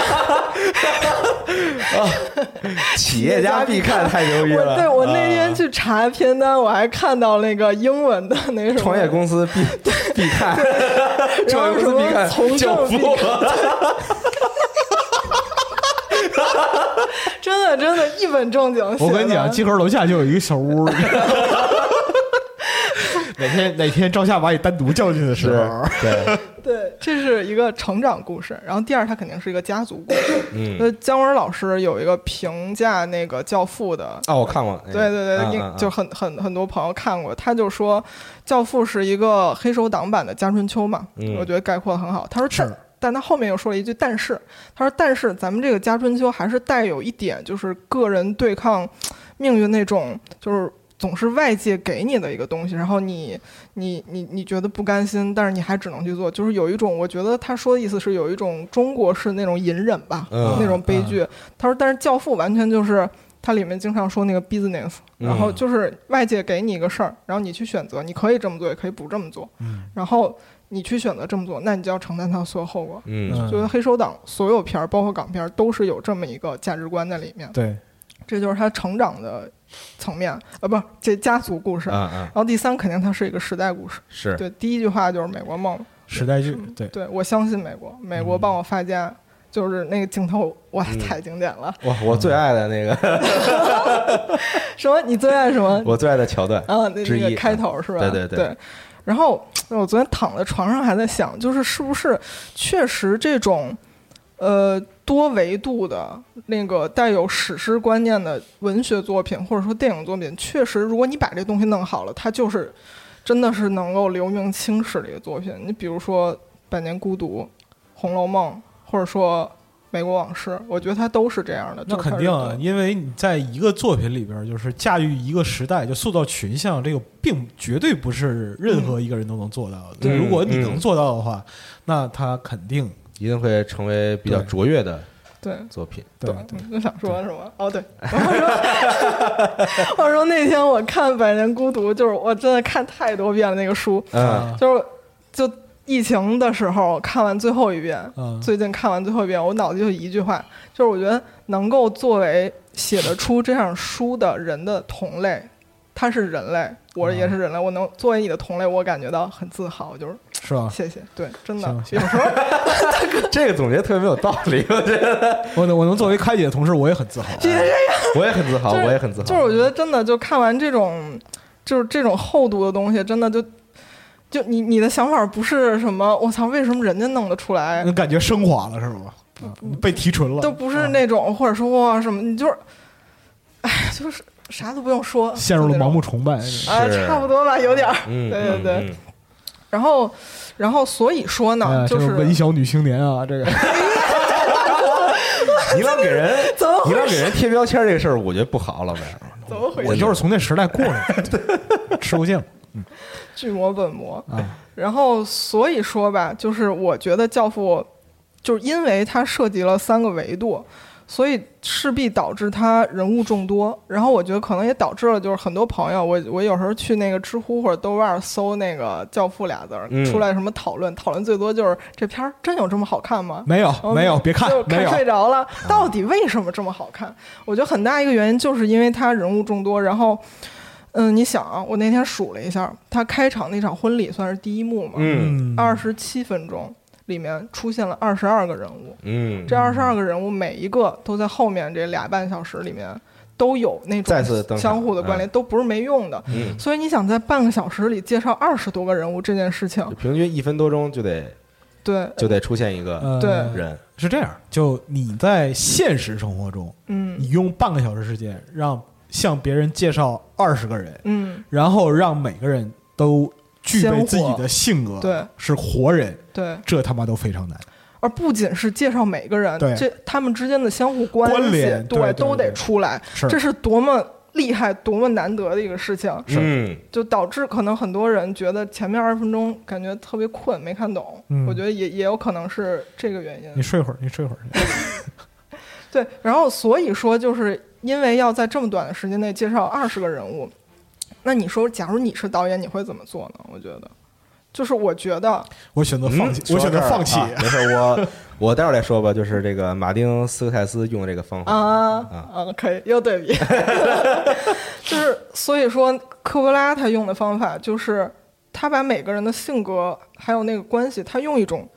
企业家必看太牛逼了。 对，我那天去查片单，我还看到那个英文的那什么创业公司必看， 然后什么从政必看。 真的一本正经。 我跟你讲，集合楼下就有一个小屋。哪天赵夏把你单独叫进的时候， 对，这是一个成长故事。然后第二，它肯定是一个家族故事。姜文老师有一个评价那个《教父》的我看过。 对，就很多朋友看过。他就说，《教父》是一个黑手党版的《家春秋》嘛，我觉得概括得很好。他说但他后面又说了一句但是，他说但是咱们这个《家春秋》还是带有一点就是个人对抗命运那种，就是总是外界给你的一个东西，然后你觉得不甘心，但是你还只能去做，就是有一种，我觉得他说的意思是有一种中国式那种隐忍吧，那种悲剧。他说但是《教父》完全就是它里面经常说那个 business， 然后就是外界给你一个事儿，然后你去选择，你可以这么做也可以不这么做，然后你去选择这么做，那你就要承担它所有后果。觉得黑手党所有片包括港片都是有这么一个价值观在里面。 对， 这就是他成长的层面不，这家族故事。然后第三肯定它是一个时代故事。 是对，第一句话就是美国梦， 时代剧。 对，我相信美国帮我发家，就是那个镜头哇，太经典了。 哇，我最爱的那个什么？你最爱什么？ 我最爱的桥段那个开头是吧？对。然后我昨天躺在床上还在想，就是是不是确实这种多维度的那个带有史诗观念的文学作品或者说电影作品，确实如果你把这东西弄好了，它就是真的是能够留名青史的一个作品。你比如说《百年孤独》《红楼梦》或者说《美国往事》，我觉得它都是这样的。 那肯定啊，因为你在一个作品里边就是驾驭一个时代，就塑造群像，这个并绝对不是任何一个人都能做到的。如果你能做到的话，那他肯定一定会成为比较卓越的作品。 对，就想说什么？对，我说那天我看《百年孤独》，就是我真的看太多遍了那个书，就疫情的时候看完最后一遍，最近看完最后一遍，我脑子就一句话，就是我觉得能够作为写得出这样书的人的同类，他是人类，我也是人类，我能作为你的同类，我感觉到很自豪， 是吧？ 谢谢，对，真的，有时候这个总结特别没有道理，我觉得我能作为开姐的同事，我也很自豪， 我也很自豪，我也很自豪。 就是我觉得真的，就看完这种就是这种厚度的东西，真的就你的想法不是什么我操，为什么人家弄得出来？ 你感觉升华了是吗？被提纯了， 都不是那种，或者说哇什么，你就是，就是啥都不用说， 陷入了盲目崇拜差不多吧，有点对。然后所以说呢，就是文小女青年啊，这个你老给人贴标签这个事儿，我觉得不好，老白。 怎么回事？ 我就是从那时代过来的，吃不净。 巨魔本魔然后所以说吧，就是我觉得《教父》就是因为它涉及了3个维度，所以势必导致它人物众多。然后我觉得可能也导致了，就是很多朋友，我有时候去那个知乎或者豆瓣搜那个《教父》俩字出来什么讨论最多就是这片儿真有这么好看吗？ 没有，别看， 就看睡着了。到底为什么这么好看？我觉得很大一个原因就是因为它人物众多，然后。你想啊，我那天数了一下，他开场那场婚礼算是第一幕嘛，27分钟里面出现了22个人物，这22个人物每一个都在后面这2半小时里面都有那种相互的关联，都不是没用的。所以你想在半个小时里介绍20多个人物这件事情， 平均1分多钟就得出现一个人。 是这样，就你在现实生活中，你用半个小时时间向别人介绍20个人，然后让每个人都具备自己的性格， 对， 是活人， 对， 这他妈都非常难。 而不仅是介绍每个人， 这他们之间的相互关联， 对，都得出来，这是多么厉害、多么难得的一个事情。就导致可能很多人觉得前面20分钟感觉特别困，没看懂。我觉得也有可能是这个原因。 你睡会儿。 对，然后所以说就是因为要在这么短的时间内介绍20个人物，那你说假如你是导演，你会怎么做呢？我觉得就是我觉得我选择放弃，我选择放弃。 没事，我待会儿再说吧。就是这个马丁斯科塞斯用的这个方法可以又对比，就是所以说科波拉他用的方法就是他把每个人的性格还有那个关系，他用一种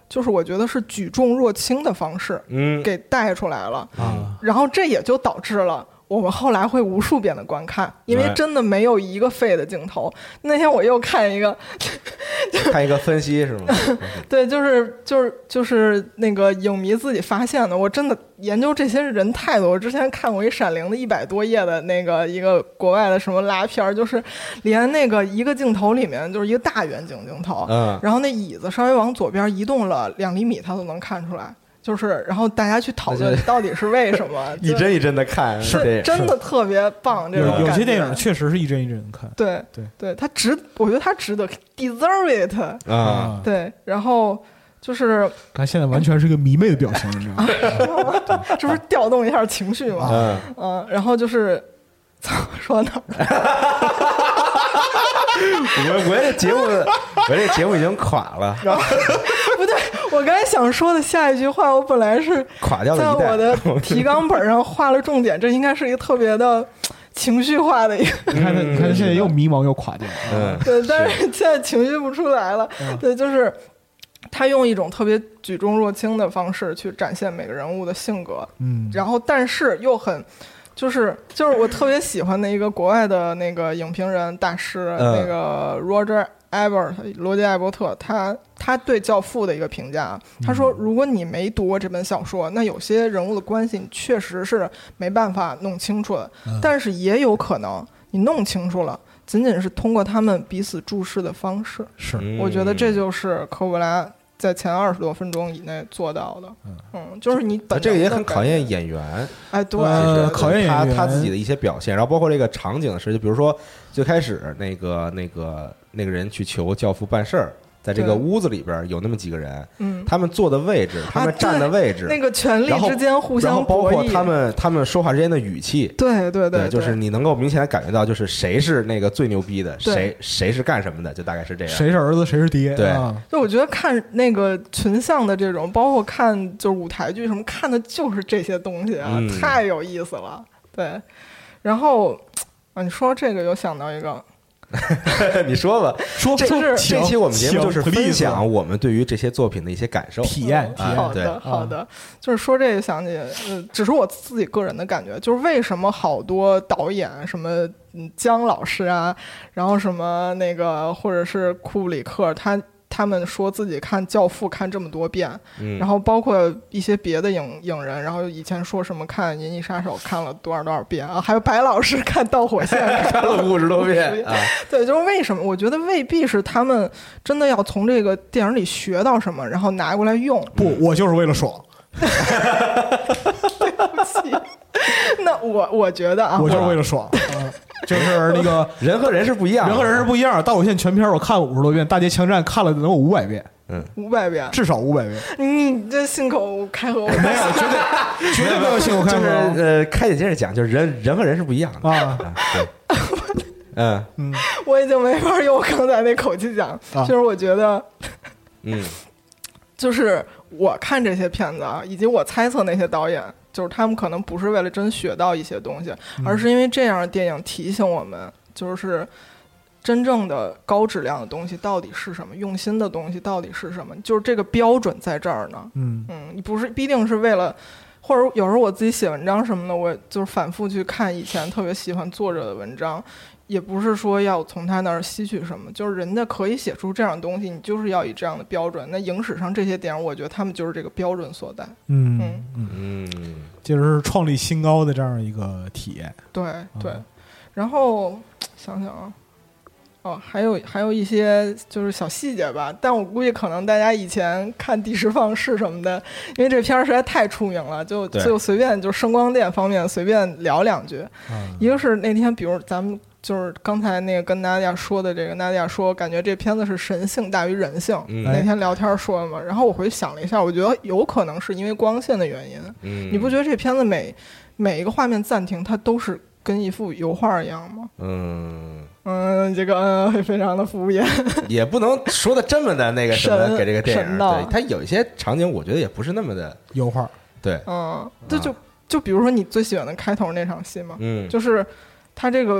就是我觉得是举重若轻的方式，给带出来了，然后这也就导致了我们后来会无数遍的观看，因为真的没有一个废的镜头。那天我又看一个看一个分析是吗？ 对，就是那个影迷自己发现的。我真的研究这些人太多，我之前看过一闪灵的100多页的那个一个国外的什么拉片，就是连那个一个镜头里面就是一个大远景镜头，然后那椅子稍微往左边移动了2厘米，它都能看出来。就是，然后大家去讨论到底是为什么， 一帧一帧的看， 是真的特别棒。这种有些电影确实是一帧一帧的看， 对，它我觉得它值得 deserve it 啊， 对，然后就是他现在完全是个迷妹的表情，你知道吗？ 这不是调动一下情绪吗？然后就是怎么说呢？ 我这节目已经垮了。 不对，我刚才想说的下一句话，我本来是垮掉的在我的提纲本上画了重点，这应该是一个特别的情绪化的一个。 你看现在又迷茫又垮掉。 对，但是现在情绪不出来了。对，就是他用一种特别举重若轻的方式去展现每个人物的性格，然后但是又很。就是我特别喜欢的一个国外的那个影评人大师，那个 Roger Ebert 罗杰·艾伯特，他对《教父》的一个评价，他说如果你没读过这本小说，那有些人物的关系你确实是没办法弄清楚的，但是也有可能你弄清楚了，仅仅是通过他们彼此注视的方式。 是， 我觉得这就是科布拉在前20多分钟以内做到的。就是你本这个也很考验演员， 哎，对， 考验演员他自己的一些表现，然后包括这个场景的事，就比如说最开始那个人去求教父办事儿。在这个屋子里边有那么几个人，他们坐的位置，他们站的位置， 那个权力之间互相博弈，然后包括他们说话之间的语气， 对， 就是你能够明显的感觉到，就是谁是那个最牛逼的，谁是干什么的，就大概是这样， 谁是儿子，谁是爹， 对。 就我觉得看那个群像的这种，包括看就是舞台剧什么，看的就是这些东西啊，太有意思了。对，然后你说这个，又想到一个。 你说吧，这期我们节目就是分享我们对于这些作品的一些感受、 体验。 好的，就是说这个想起，只是我自己个人的感觉，就是为什么好多导演，什么姜老师啊，然后什么那个或者是库布里克，他们说自己看《教父》看这么多遍，然后包括一些别的影人，然后以前说什么看《银翼杀手》看了多少遍啊，还有白老师看《导火线》 看了50多遍啊。 对，就是为什么？我觉得未必是他们真的要从这个电影里学到什么，然后拿过来用。 不，我就是为了爽。 对不起，那我觉得啊， 我就是为了爽。就是那个人和人是不一样， 人和人是不一样。导火线全片我看了50多遍，大街枪战看了能有500遍 ，500遍， 至少500遍。 你这信口开河， 没有，绝对没有信口开河。 就是开姐接着讲，就是人和人是不一样的啊。对， 我已经没法用我刚才那口气讲，就是我觉得，就是我看这些片子啊，以及我猜测那些导演。就是他们可能不是为了真学到一些东西，而是因为这样的电影提醒我们，就是真正的高质量的东西到底是什么，用心的东西到底是什么，就是这个标准在这儿呢。你不是必定是为了，或者有时候我自己写文章什么的，我就是反复去看以前特别喜欢作者的文章，也不是说要从他那儿吸取什么，就是人家可以写出这样的东西，你就是要以这样的标准。那影史上这些电影，我觉得他们就是这个标准所在。 就是创立新高的这样一个体验。 对。然后想想啊，还有一些就是小细节吧，但我估计可能大家以前看第10放矢什么的，因为这片实在太出名了，就随便就声光电方面随便聊2句。一个是那天，比如咱们。就是刚才那个跟娜迪亚说的这个，娜迪亚说感觉这片子是神性大于人性，那天聊天说的嘛。然后我回去想了一下，我觉得有可能是因为光线的原因。你不觉得这片子每一个画面暂停，它都是跟一幅油画一样吗？这个非常的敷衍， 也不能说的这么的那个什么给这个电影。对，它有一些场景，我觉得也不是那么的油画。 对， 就比如说你最喜欢的开头那场戏嘛，就是它这个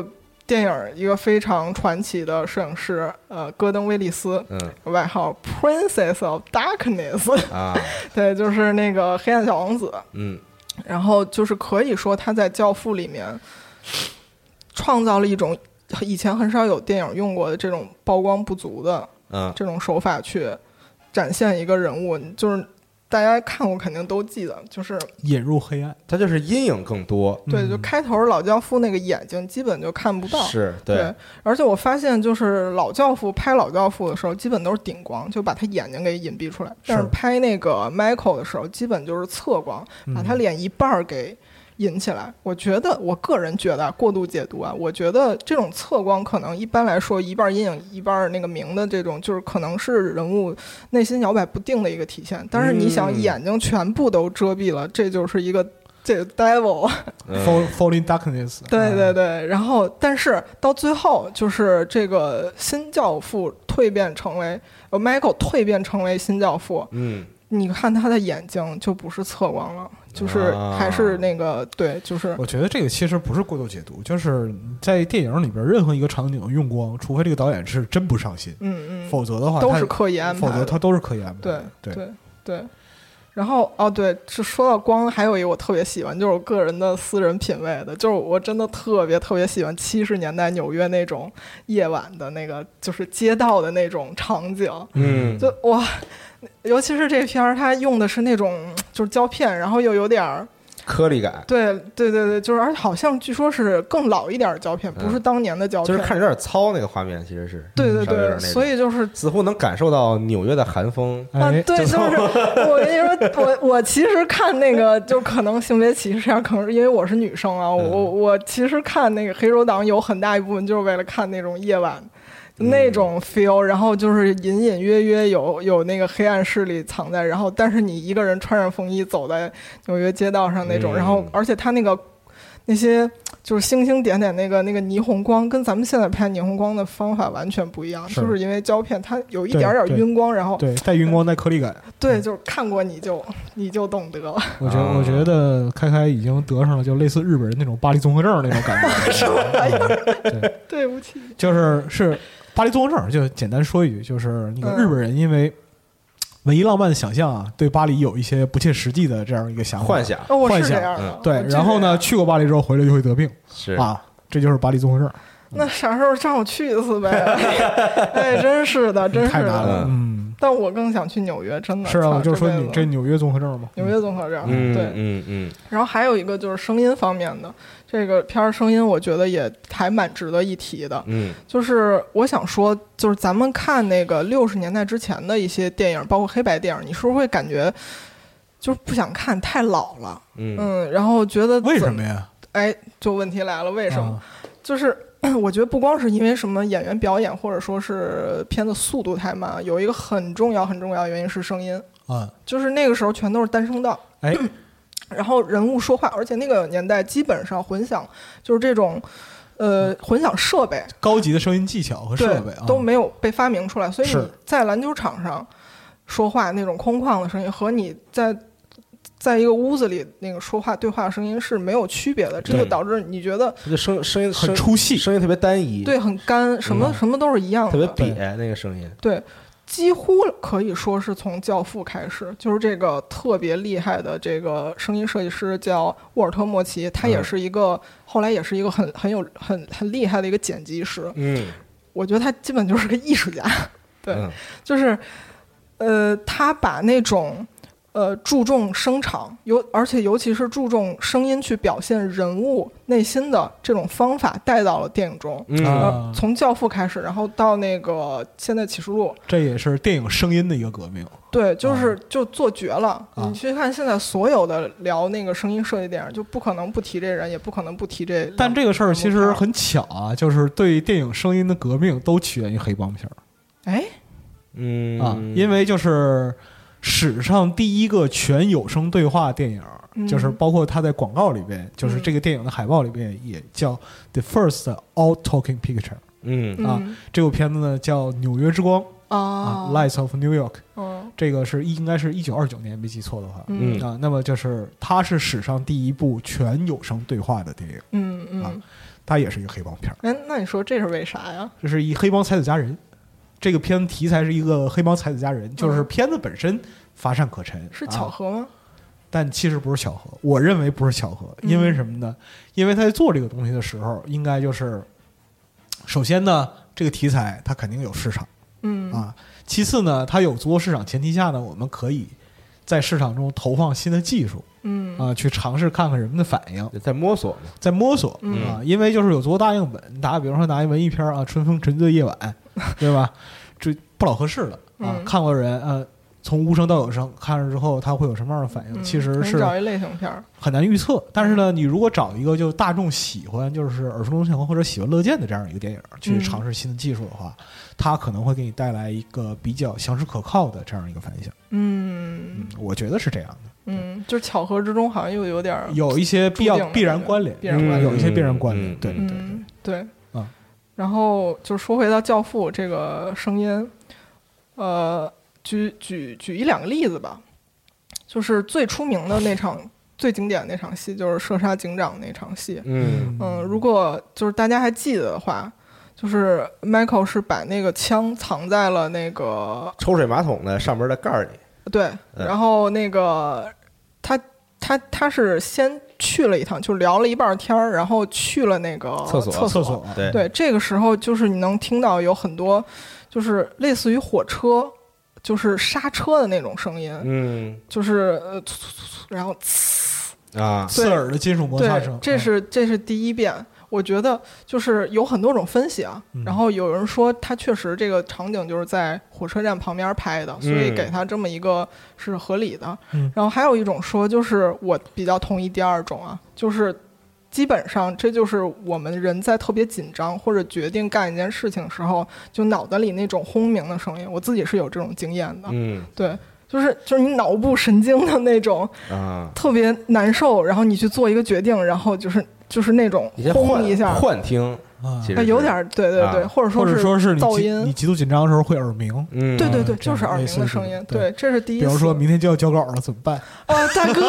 电影一个非常传奇的摄影师，戈登·威利斯，外号 Princess of Darkness 啊，对，就是那个黑暗小王子，然后就是可以说他在《教父》里面创造了一种以前很少有电影用过的这种曝光不足的这种手法去展现一个人物，就是大家看过肯定都记得，就是引入黑暗， 它就是阴影更多。 对，就开头老教父那个眼睛基本就看不到。 是对，而且我发现就是老教父拍老教父的时候，基本都是顶光，就把他眼睛给隐蔽出来。但是拍那个 Michael 的时候，基本就是侧光，把他脸一半给引起来。我个人觉得过度解读啊，我觉得这种侧光可能一般来说一半阴影一半那个明的这种，就是可能是人物内心摇摆不定的一个体现。但是你想眼睛全部都遮蔽了，这就是一个这个 devil falling darkness。 对对对，然后但是到最后就是这个新教父蜕变成为Michael 蜕变成为新教父，你看他的眼睛就不是侧光了，就是还是那个对，就是我觉得这个其实不是过度解读，就是在电影里边任何一个场景用光，除非这个导演是真不上心，否则的话都是刻意安排的， 否则他都是刻意安排的。对。然后对，是说到光，还有一个我特别喜欢，就是我个人的私人品味的，就是我真的特别喜欢70年代纽约那种夜晚的那个，就是街道的那种场景，就哇。尤其是这片儿，它用的是那种就是胶片，然后又有点颗粒感。 对，就是而且好像据说是更老一点的胶片，不是当年的胶片， 就是看着有点糙那个画面，其实是对，所以就是似乎能感受到纽约的寒风啊。对，就是我跟你说，我其实看那个就可能性别歧视啊，可能是因为我是女生啊，我其实看那个黑手党有很大一部分就是为了看那种夜晚。那种 feel， 然后就是隐隐约约有那个黑暗势力藏在，然后但是你一个人穿上风衣走在纽约街道上那种，然后而且他那些就是星星点点那个霓虹光，跟咱们现在拍霓虹光的方法完全不一样，就是因为胶片它有一点晕光，然后对带晕光带颗粒感， 对，就是看过你就懂得了。 我觉得开已经得上了就类似日本人那种巴黎综合症那种感觉。 什么玩意儿？对不起， 是。巴黎综合症，就简单说一句，就是那个日本人因为文艺浪漫的想象啊，对巴黎有一些不切实际的这样一个想法幻想， 对，然后呢，去过巴黎之后回来就会得病， 是啊，这就是巴黎综合症。 那啥时候让我去一次呗？哎，真是的， 太难了， 但我更想去纽约，真的是啊，我就说你这纽约综合症嘛， 纽约综合症，对，然后还有一个就是声音方面的。这个片儿声音我觉得也还蛮值得一提的，就是我想说，就是咱们看那个60年代之前的一些电影，包括黑白电影，你是不是会感觉就是不想看，太老了，然后觉得为什么呀？ 哎，就问题来了，为什么？就是我觉得不光是因为什么演员表演，或者说是片子速度太慢，有一个很重要的原因是声音就是那个时候全都是单声道， 哎。 然后人物说话，而且那个年代基本上混响就是这种，混响设备， 高级的声音技巧和设备都没有被发明出来，所以你在篮球场上说话那种空旷的声音和你在一个屋子里那个说话对话的声音是没有区别的，这就导致你觉得声音很出戏， 声音特别单一， 对，很干，什么都是一样的， 特别瘪那个声音， 对。几乎可以说是从《教父》开始，就是这个特别厉害的这个声音设计师叫沃尔特·莫奇，他也是一个后来也是一个很厉害的一个剪辑师。我觉得他基本就是个艺术家，对，就是他把那种注重声场，而且尤其是注重声音去表现人物内心的这种方法带到了电影中。从《教父》开始，然后到那个现在《启示录》， 这也是电影声音的一个革命。 对，就做绝了。你去看现在所有的聊那个声音设计电影，就不可能不提这人，也不可能不提这。 但这个事儿其实很巧啊，就是对电影声音的革命都起源于黑帮片。 哎， 因为就是史上第一个全有声对话电影，就是包括他在广告里边，就是这个电影的海报里边也叫 The First All Talking Picture。这部片子呢叫《纽约之光》Lights of New York。这个是应该是1929年，没记错的话。那么就是它是史上第一部全有声对话的电影。 它也是一个黑帮片。 那你说这是为啥呀？ 这是一黑帮才子佳人，这个片子题材是一个黑帮才子佳人，就是片子本身乏善可陈， 是巧合吗？ 但其实不是巧合，我认为不是巧合，因为什么呢？因为他在做这个东西的时候，应该就是首先呢，这个题材它肯定有市场，其次呢，它有足够市场前提下呢，我们可以在市场中投放新的技术，去尝试看看人们的反应， 在摸索因为就是有足够大样本，比如说拿一文艺片啊，《春风沉醉的夜晚》，对吧？这不老合适了看过人从无声到有声看了之后，他会有什么样的反应？其实是找一类型片很难预测。但是呢，你如果找一个就大众喜欢，就是耳熟能详或者喜闻乐见的这样一个电影，去尝试新的技术的话，它可能会给你带来一个比较详实可靠的这样一个反响。我觉得是这样的。 就是巧合之中好像又有一些必然关联，有一些必然关联。 对。然后就说回到《教父》这个声音，举一两个例子吧，就是最出名的那场、最经典的那场戏，就是射杀警长那场戏。如果就是大家还记得的话，就是 Michael 是把那个枪藏在了那个抽水马桶的上面的盖里。 对，然后那个他是先去了一趟，就聊了一半天，然后去了那个厕所。对，这个时候就是你能听到有很多，就是类似于火车。就是刹车的那种声音，就是然后刺耳的金属摩擦声。 这是第一遍。我觉得就是有很多种分析啊，然后有人说他确实这个场景就是在火车站旁边拍的，所以给他这么一个是合理的。然后还有一种说，就是我比较同意第二种啊，就是基本上这就是我们人在特别紧张或者决定干一件事情的时候，就脑袋里那种轰鸣的声音。我自己是有这种经验的。对，就是你脑部神经的那种特别难受，然后你去做一个决定，然后就是那种轰一下幻听有点对，或者说是噪音。 你极度紧张的时候会耳鸣， 对，就是耳鸣的声音。对，这是第一次。 比如说明天就要交稿了，怎么办？ 大哥，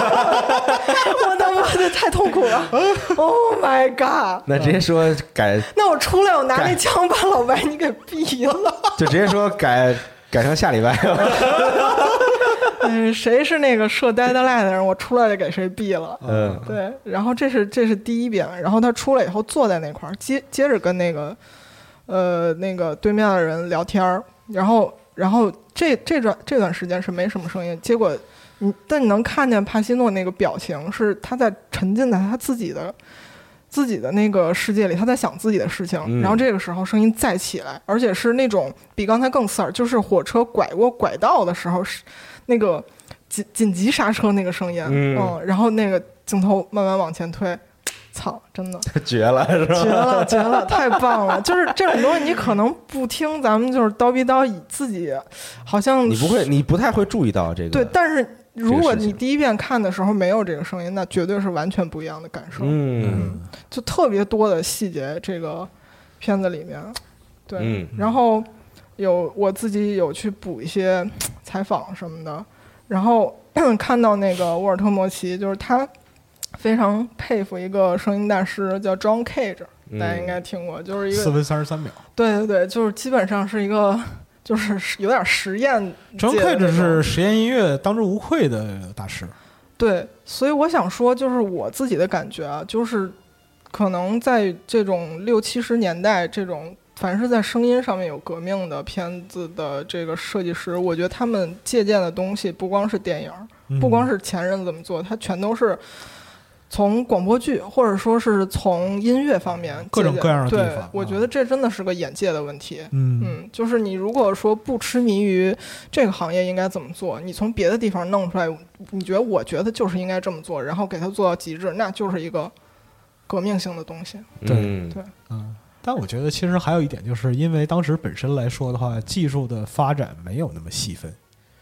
我的太痛苦了。Oh my god！ 那直接说改， 那我出来我拿那枪把老白你给毙了， 就直接说改成下礼拜了。 谁是那个射 deadline 的人，我出来就给谁毙了。对。然后这是第一遍，然后他出来以后坐在那块儿，接着跟那个对面的人聊天，然后这段时间是没什么声音，结果但你能看见帕西诺那个表情，是他在沉浸在他自己的那个世界里，他在想自己的事情。然后这个时候声音再起来，而且是那种比刚才更刺耳，就是火车拐过拐道的时候是那个紧急刹车那个声音。然后那个镜头慢慢往前推，操，真的绝了，是吧？ 绝了，太棒了！就是这种东西，你可能不听，咱们就是叨逼叨，自己好像你不太会注意到这个。 对，但是如果你第一遍看的时候没有这个声音，那绝对是完全不一样的感受。就特别多的细节，这个片子里面，对，然后我自己有去补一些采访什么的，然后看到那个沃尔特莫奇，就是他非常佩服一个声音大师叫 John Cage， 大家应该听过，就是一个 4分33秒。 对，就是基本上是一个。就是有点实验 ，John Cage是实验音乐当之无愧的大师。 对，所以我想说，就是我自己的感觉啊，就是可能在这种60、70年代，这种凡是在声音上面有革命的片子的这个设计师，我觉得他们借鉴的东西不光是电影，不光是前人怎么做，它全都是从广播剧或者说是从音乐方面各种各样的地方。 对，我觉得这真的是个眼界的问题。就是你如果说不痴迷于这个行业应该怎么做，你从别的地方弄出来，我觉得就是应该这么做，然后给它做到极致，那就是一个革命性的东西。 对，但我觉得其实还有一点，就是因为当时本身来说的话，技术的发展没有那么细分。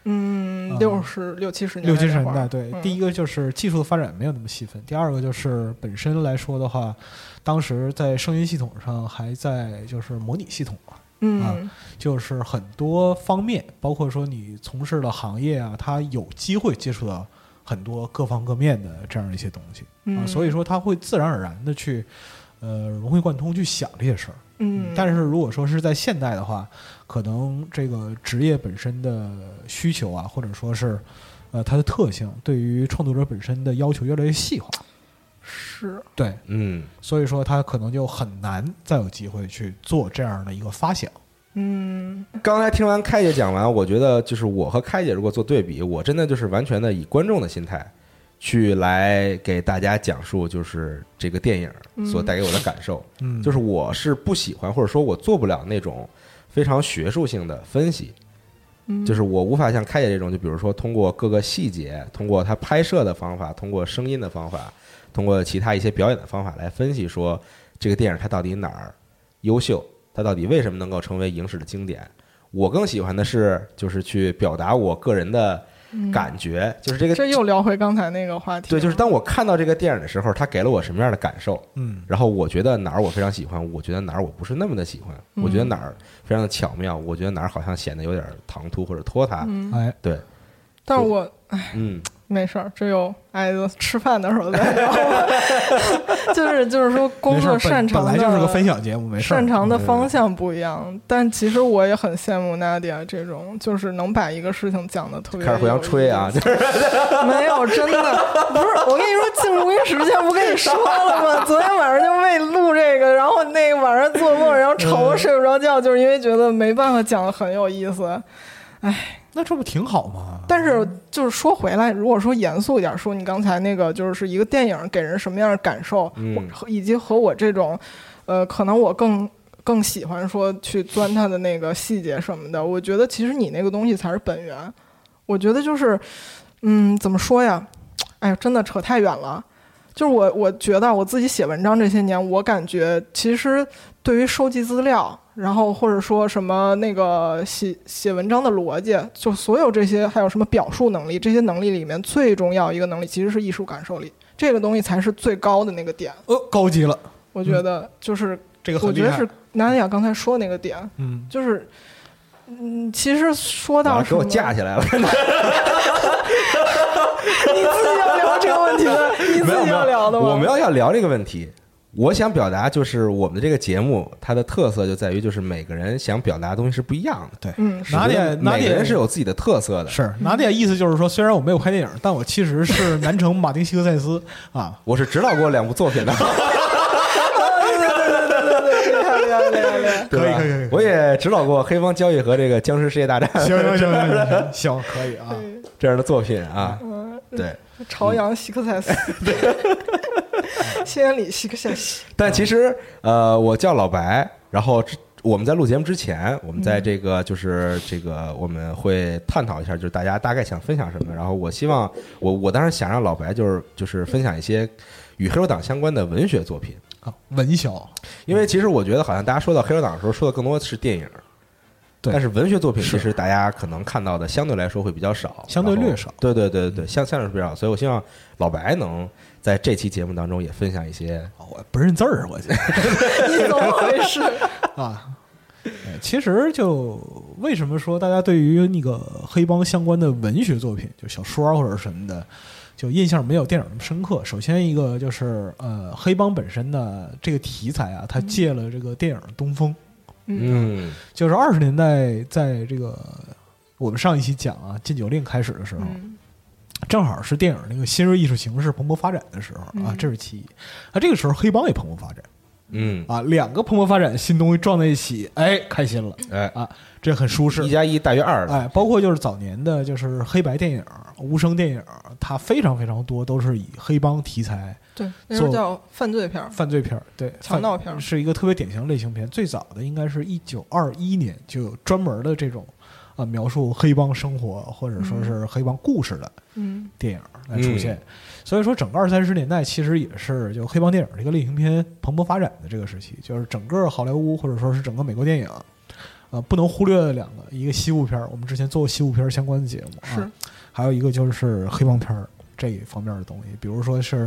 60、70 年代，对，第一个就是技术的发展没有那么细分，第二个就是本身来说的话，当时在声音系统上还在就是模拟系统嘛，就是很多方面，包括说你从事的行业啊，它有机会接触到很多各方各面的这样一些东西所以说它会自然而然的去融会贯通去想这些事儿。但是如果说是在现代的话，可能这个职业本身的需求啊，或者说是它的特性，对于创作者本身的要求越来越细化。 是， 对，所以说他可能就很难再有机会去做这样的一个发想。 刚才听完开姐讲完，我觉得就是我和开姐如果做对比，我真的就是完全的以观众的心态去来给大家讲述，就是这个电影所带给我的感受。就是我是不喜欢，或者说我做不了那种非常学术性的分析。就是我无法像开姐这种，就比如说通过各个细节，通过他拍摄的方法，通过声音的方法，通过其他一些表演的方法来分析说这个电影它到底哪儿优秀，它到底为什么能够成为影史的经典。我更喜欢的是就是去表达我个人的感觉，就是这又聊回刚才那个话题。 对，就是当我看到这个电影的时候，它给了我什么样的感受？然后我觉得哪儿我非常喜欢，我觉得哪儿我不是那么的喜欢，我觉得哪儿非常的巧妙，我觉得哪儿好像显得有点唐突或者拖沓。对。 但是我没事儿，只有吃饭的时候再聊。就是说，工作擅长的本来就是个分享节目，没事。 擅长的方向不一样，但其实我也很羡慕 Nadia 这种，就是能把一个事情讲的特别。 开始互相吹啊，就是没有，真的不是。我跟你说，进录音室前不跟你说了吗？昨天晚上就为录这个，然后那个晚上做梦，然后吵我睡不着觉，就是因为觉得没办法讲的很有意思。 那这不挺好吗？ 但是就是说回来，如果说严肃一点说，你刚才那个就是一个电影给人什么样的感受，以及和我这种，可能我更喜欢说去钻它的那个细节什么的。我觉得其实你那个东西才是本源。我觉得就是，怎么说呀？哎呀，真的扯太远了。就是我觉得我自己写文章这些年，我感觉其实对于收集资料，然后或者说什么那个写文章的逻辑，就所有这些，还有什么表述能力，这些能力里面最重要一个能力其实是艺术感受力，这个东西才是最高的那个点。 高级了， 我觉得就是这个很厉害。 我觉得是娜雅刚才说那个点，就是其实说到给我架起来了。 你自己要聊这个问题的，你自己要聊的吗？ 我们要聊这个问题。我想表达就是我们的这个节目，它的特色就在于就是每个人想表达的东西是不一样的。 对， 每个人是有自己的特色的。 是拿点意思就是说，虽然我没有拍电影，但我其实是南城马丁·希克塞斯啊， 我是指导过2部作品的。 可以， 我也指导过《黑帮交易》和这个《僵尸世界大战》。 行，可以啊， 这样的作品啊，对， 朝阳希克塞斯，千里希克塞斯。 但其实我叫老白，然后我们在录节目之前，我们在这个就是这个我们会探讨一下，就是大家大概想分享什么。然后我希望我当时想让老白就是分享一些与黑手党相关的文学作品。 文小， 因为其实我觉得好像大家说到黑手党的时候，说的更多的是电影，但是文学作品其实大家可能看到的相对来说会比较少， 相对略少。 对，相对比较少。所以我希望老白能在这期节目当中也分享一些。 我不认字儿，我觉得你怎么回事啊？其实就为什么说大家对于那个黑帮相关的文学作品，就小说或者什么的，就印象没有电影那么深刻。首先一个就是黑帮本身的这个题材啊，它借了这个电影东风。就是20年代，在这个我们上一期讲啊禁酒令开始的时候，正好是电影那个新锐艺术形式蓬勃发展的时候啊，这是其一。这个时候黑帮也蓬勃发展。两个蓬勃发展新东西撞在一起，开心了，这很舒适 ，1+1大于2。 包括就是早年的就是黑白电影、无声电影，它非常非常多都是以黑帮题材， 对，那时候叫犯罪片， 对， 强盗片是一个特别典型类型片。最早的应该是1921年就有专门的这种描述黑帮生活或者说是黑帮故事的电影来出现。所以说整个20-30年代其实也是就黑帮电影这个类型片蓬勃发展的这个时期，就是整个好莱坞或者说是整个美国电影不能忽略的两个，一个西部片，我们之前做过西部片相关的节目是， 还有一个就是黑帮片这一方面的东西，比如说是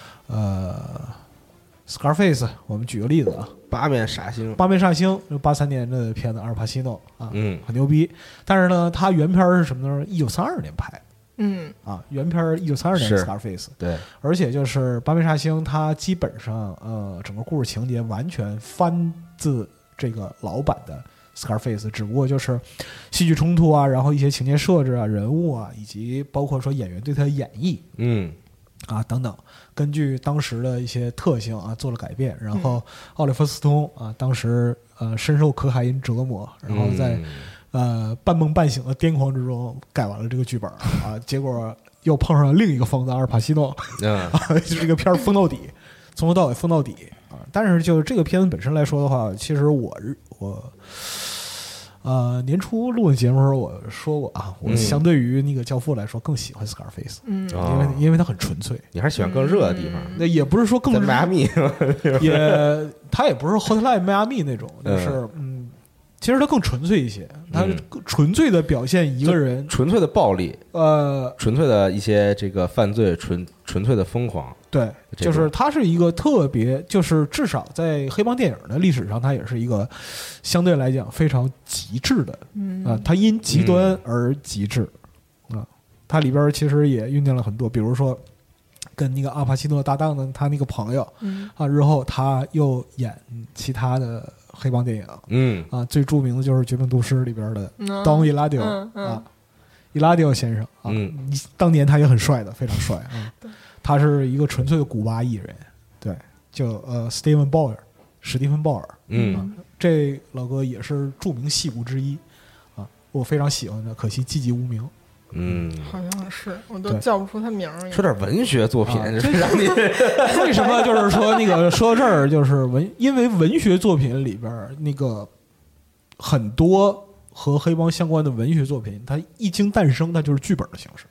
Scarface， 我们举个例子啊， 八面煞星 83年的片子，阿尔帕西诺很牛逼。但是呢，他原片是什么呢？1932年拍， 原片1932年的 Scarface， 对， 而且就是巴梅沙星，他基本上整个故事情节完全翻自这个老版的 Scarface， 只不过就是戏剧冲突啊，然后一些情节设置啊、人物啊，以及包括说演员对他的演绎，等等，根据当时的一些特性啊做了改变。然后奥利弗斯通啊，当时深受可卡因折磨，然后在半梦半醒的癫狂之中改完了这个剧本啊，结果又碰上了另一个疯子阿尔帕西诺，就这个片儿疯到底，从头到尾疯到底啊。但是就这个片子本身来说的话，其实我年初录的节目的时候我说过啊，我相对于那个教父来说更喜欢 Scarface， 因为它很纯粹。 你还是喜欢更热的地方？ 那也不是说更在迈阿密， 它也不是 Hotline Miami 那种，就是其实它更纯粹一些，它纯粹的表现一个人纯粹的暴力，纯粹的一些这个犯罪，纯粹的疯狂。对， 就是它是一个特别，就是至少在黑帮电影的历史上，它也是一个相对来讲非常极致的，它因极端而极致啊。它里边其实也酝酿了很多，比如说跟那个阿帕西诺搭档的他那个朋友，日后他又演其他的黑帮电影，最著名的就是《绝命毒师》里边的 Don Eladio，Eladio 先生啊，当年他也很帅的，非常帅啊。他是一个纯粹的古巴艺人，对，就史蒂芬鲍尔，这老哥也是著名戏骨之一啊，我非常喜欢的，可惜寂寂无名。 好像是，我都叫不出他名儿。 说点文学作品，这让你为什么就是说那个说到这儿，就是因为文学作品里边那个很多和黑帮相关的文学作品，它一经诞生，它就是剧本的形式。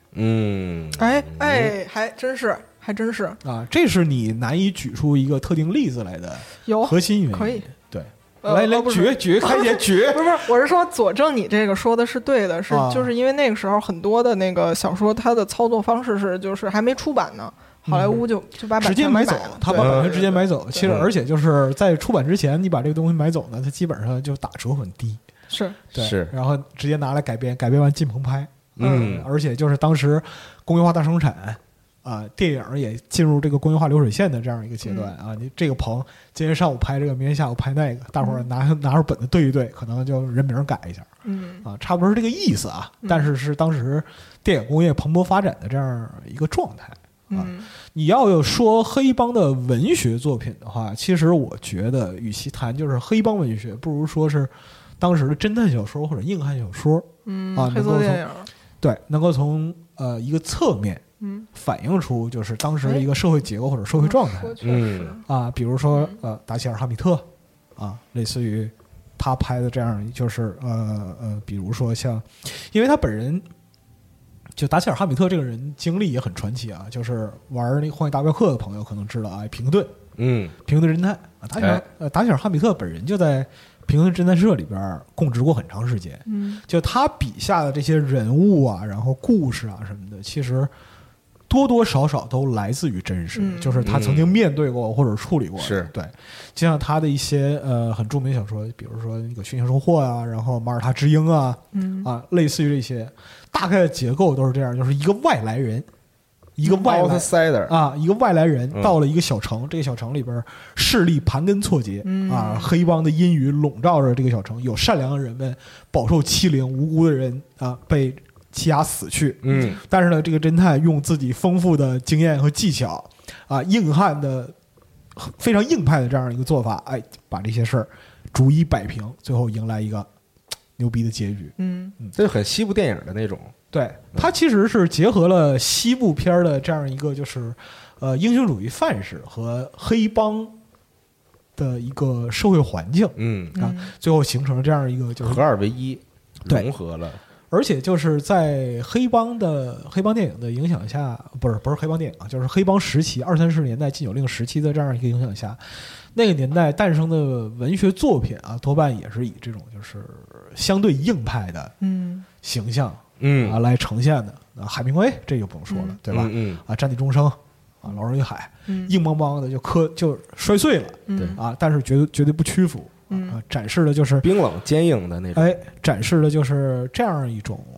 还真是啊，这是你难以举出一个特定例子来的核心原因。 可以， 对。来举开解举， 不是，我是说佐证你这个说的是对的，就是因为那个时候很多的那个小说，它的操作方式是就是还没出版呢，好莱坞就把版权买走了，他把版权直接买走。其实而且就是在出版之前，你把这个东西买走呢，它基本上就打折很低， 是， 然后直接拿来改编完进棚拍，而且就是当时工业化大生产。电影也进入这个工业化流水线的这样一个阶段啊！你这个棚今天上午拍这个，明天下午拍那个，大伙儿拿着本子对一对，可能就人名改一下，差不多是这个意思啊。但是是当时电影工业蓬勃发展的这样一个状态啊。你要说黑帮的文学作品的话，其实我觉得与其谈就是黑帮文学，不如说是当时的侦探小说或者硬汉小说， 黑色电影， 对，能够从一个侧面。反映出就是当时的一个社会结构或者社会状态，比如说达齐尔·哈米特啊，类似于他拍的这样，就是比如说像，因为他本人就达齐尔·哈米特这个人经历也很传奇啊，就是玩那个《荒野大镖客》的朋友可能知道啊，平顿侦探啊，达齐尔·哈米特本人就在平顿侦探社里边供职过很长时间，就他笔下的这些人物啊，然后故事啊什么的，其实。多多少少都来自于真实，就是他曾经面对过或者处理过， 是对。就像他的一些很著名的小说，比如说那个《寻情收获》啊，然后《马耳他之鹰》啊，类似于这些，大概的结构都是这样，就是一个外来人，一个外来人到了一个小城，这个小城里边势力盘根错节黑帮的阴雨笼罩着这个小城，有善良的人们饱受欺凌，无辜的人被欺压死去，但是呢，这个侦探用自己丰富的经验和技巧，硬汉的非常硬派的这样一个做法，把这些事儿逐一摆平，最后迎来一个牛逼的结局。 这就很西部电影的那种。 对，它其实是结合了西部片的这样一个就是英雄主义范式和黑帮的一个社会环境，最后形成了这样一个就是合二为一，融合了。 而且就是在黑帮电影的影响下，不是黑帮电影啊，就是黑帮时期20、30年代禁酒令时期的这样一个影响下，那个年代诞生的文学作品啊，多半也是以这种就是相对硬派的形象来呈现的。海明威这就不用说了，对吧？战地钟声啊，老人与海，硬邦邦的就摔碎了，但是绝对不屈服。展示的就是冰冷坚硬的那种， 展示的就是这样一种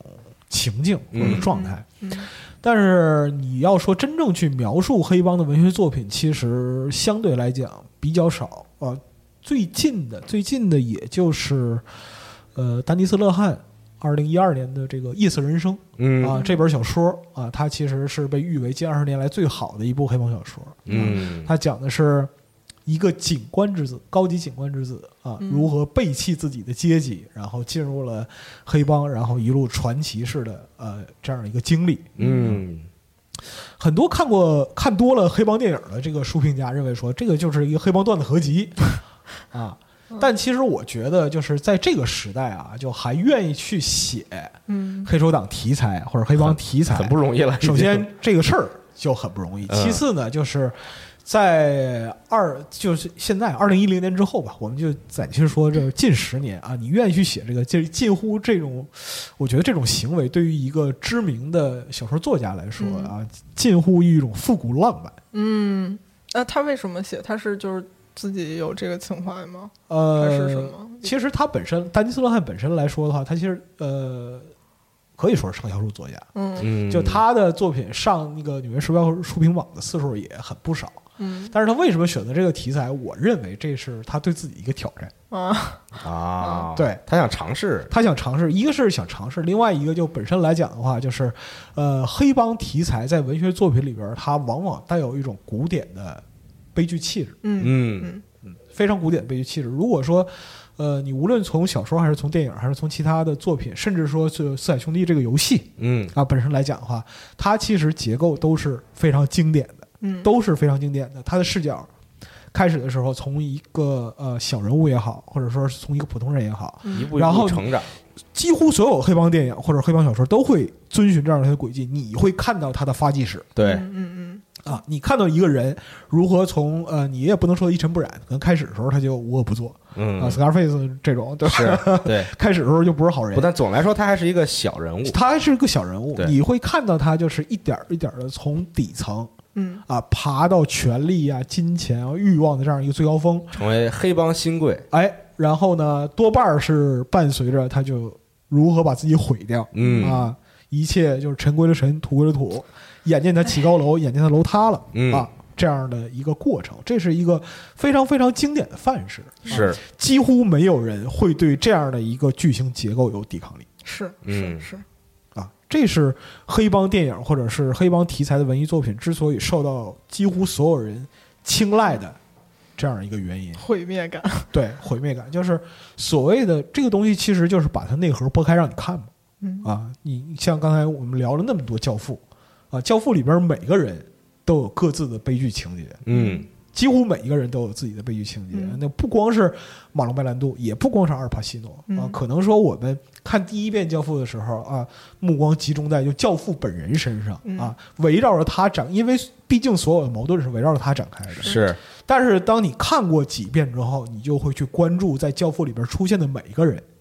情境或者状态。但是你要说真正去描述黑帮的文学作品，其实相对来讲比较少啊。最近的也就是丹尼斯勒汉2012年的这个《夜色人生》这本小说啊，它其实是被誉为近20年来最好的一部黑帮小说。它讲的是一个警官之子，高级警官之子啊，如何背弃自己的阶级，然后进入了黑帮，然后一路传奇式的这样一个经历。很多看多了黑帮电影的这个书评家认为说，这个就是一个黑帮段子合集啊。但其实我觉得，就是在这个时代啊，就还愿意去写黑手党题材或者黑帮题材， 很不容易了。 首先这个事儿就很不容易，其次呢，就是在就是现在2010年之后吧，我们就暂且说这近10年啊，你愿意去写这个，就近乎这种，我觉得这种行为对于一个知名的小说作家来说啊，近乎一种复古浪漫。 那他为什么写？他是就是自己有这个情怀吗？还是什么？ 其实他本身，丹尼斯勒汉本身来说的话，他其实可以说是畅销书作家。就他的作品上那个纽约时报书评榜的次数也很不少。但是他为什么选择这个题材？我认为这是他对自己一个挑战对， 他想尝试， 一个是想尝试，另外一个就本身来讲的话，就是黑帮题材在文学作品里边，它往往带有一种古典的悲剧气质。非常古典的悲剧气质。如果说你无论从小说还是从电影还是从其他的作品，甚至说是四海兄弟这个游戏本身来讲的话，它其实结构都是非常经典的。都是非常经典的。他的视角开始的时候，从一个小人物也好，或者说是从一个普通人也好， 一步一步成长。 几乎所有黑帮电影或者黑帮小说都会遵循这样的轨迹，你会看到他的发迹史。 对， 你看到一个人如何从你也不能说一尘不染，可能开始的时候他就无恶不作，Scarface 这种，对吧？ 是，对， 开始的时候就不是好人。 但总来说，他还是一个小人物。 他还是一个小人物，你会看到他就是一点一点的从底层。爬到权力啊、金钱啊、欲望的这样一个最高峰， 成为黑帮新贵。 然后呢，多半是伴随着他就如何把自己毁掉。一切就是尘归了尘，土归了土，眼见他起高楼，眼见他楼塌了这样的一个过程，这是一个非常非常经典的范式。 是， 几乎没有人会对这样的一个剧情结构有抵抗力。 是。 这是黑帮电影或者是黑帮题材的文艺作品之所以受到几乎所有人青睐的这样一个原因。 毁灭感。 对，毁灭感就是所谓的这个东西，其实就是把它内核剥开让你看嘛。你像刚才我们聊了那么多教父教父里边每个人都有各自的悲剧情节。几乎每一个人都有自己的悲剧情节。那不光是马龙白兰度，也不光是阿尔帕西诺可能说我们看第一遍教父的时候目光集中在就教父本人身上围绕着他因为毕竟所有的矛盾是围绕着他展开的。 是， 但是当你看过几遍之后，你就会去关注在教父里边出现的每一个人。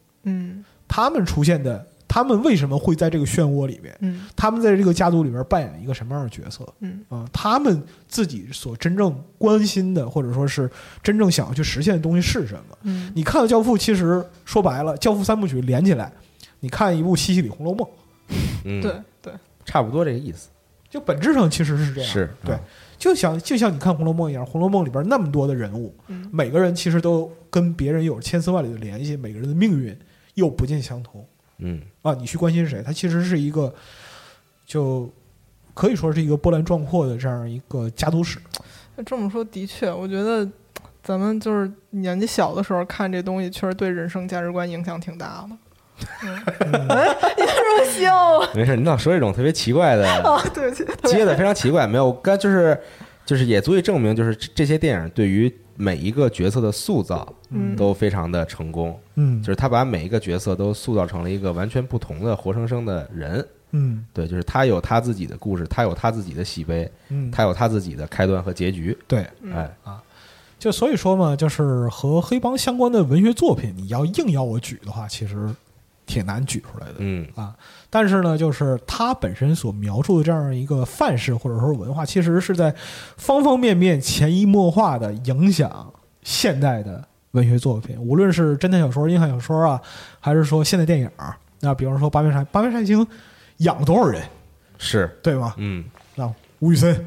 他们为什么会在这个漩涡里面？他们在这个家族里边扮演一个什么样的角色？他们自己所真正关心的，或者说是真正想要去实现的东西是什么？你看到《教父》，其实说白了，《教父》3部曲连起来，你看一部西西里《红楼梦》， 对， 差不多这个意思。 就本质上其实是这样。 是， 对，就像你看《红楼梦》一样，《红楼梦》里边那么多的人物，每个人其实都跟别人有千丝万缕的联系，每个人的命运又不尽相同。你去关心谁？它其实是一个，就可以说是一个波澜壮阔的这样一个家族史。 这么说的确，我觉得咱们就是年纪小的时候看这东西，确实对人生价值观影响挺大的。你为什么笑？ 没事，你老说这种特别奇怪的对不起， 接的非常奇怪。没有，就是也足以证明，就是这些电影对于每一个角色的塑造都非常的成功。就是他把每一个角色都塑造成了一个完全不同的活生生的人。对，就是他有他自己的故事，他有他自己的喜悲，他有他自己的开端和结局。 对，就所以说嘛，就是和黑帮相关的文学作品，你要硬要我举的话，其实挺难举出来的。但是呢，就是它本身所描述的这样一个范式或者说文化，其实是在方方面面潜移默化的影响现代的文学作品，无论是侦探小说、硬汉小说还是说现代电影。那比方说八面山行养多少人， 是对吗？啊，吴宇森，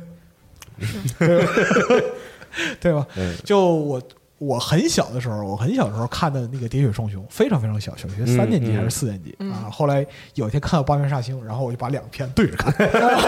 对吧？就我很小的时候，看的那个《喋血双雄》，非常非常小，小学3年级还是4年级啊。后来有一天看到《八面煞星》，然后我就把2片对着看，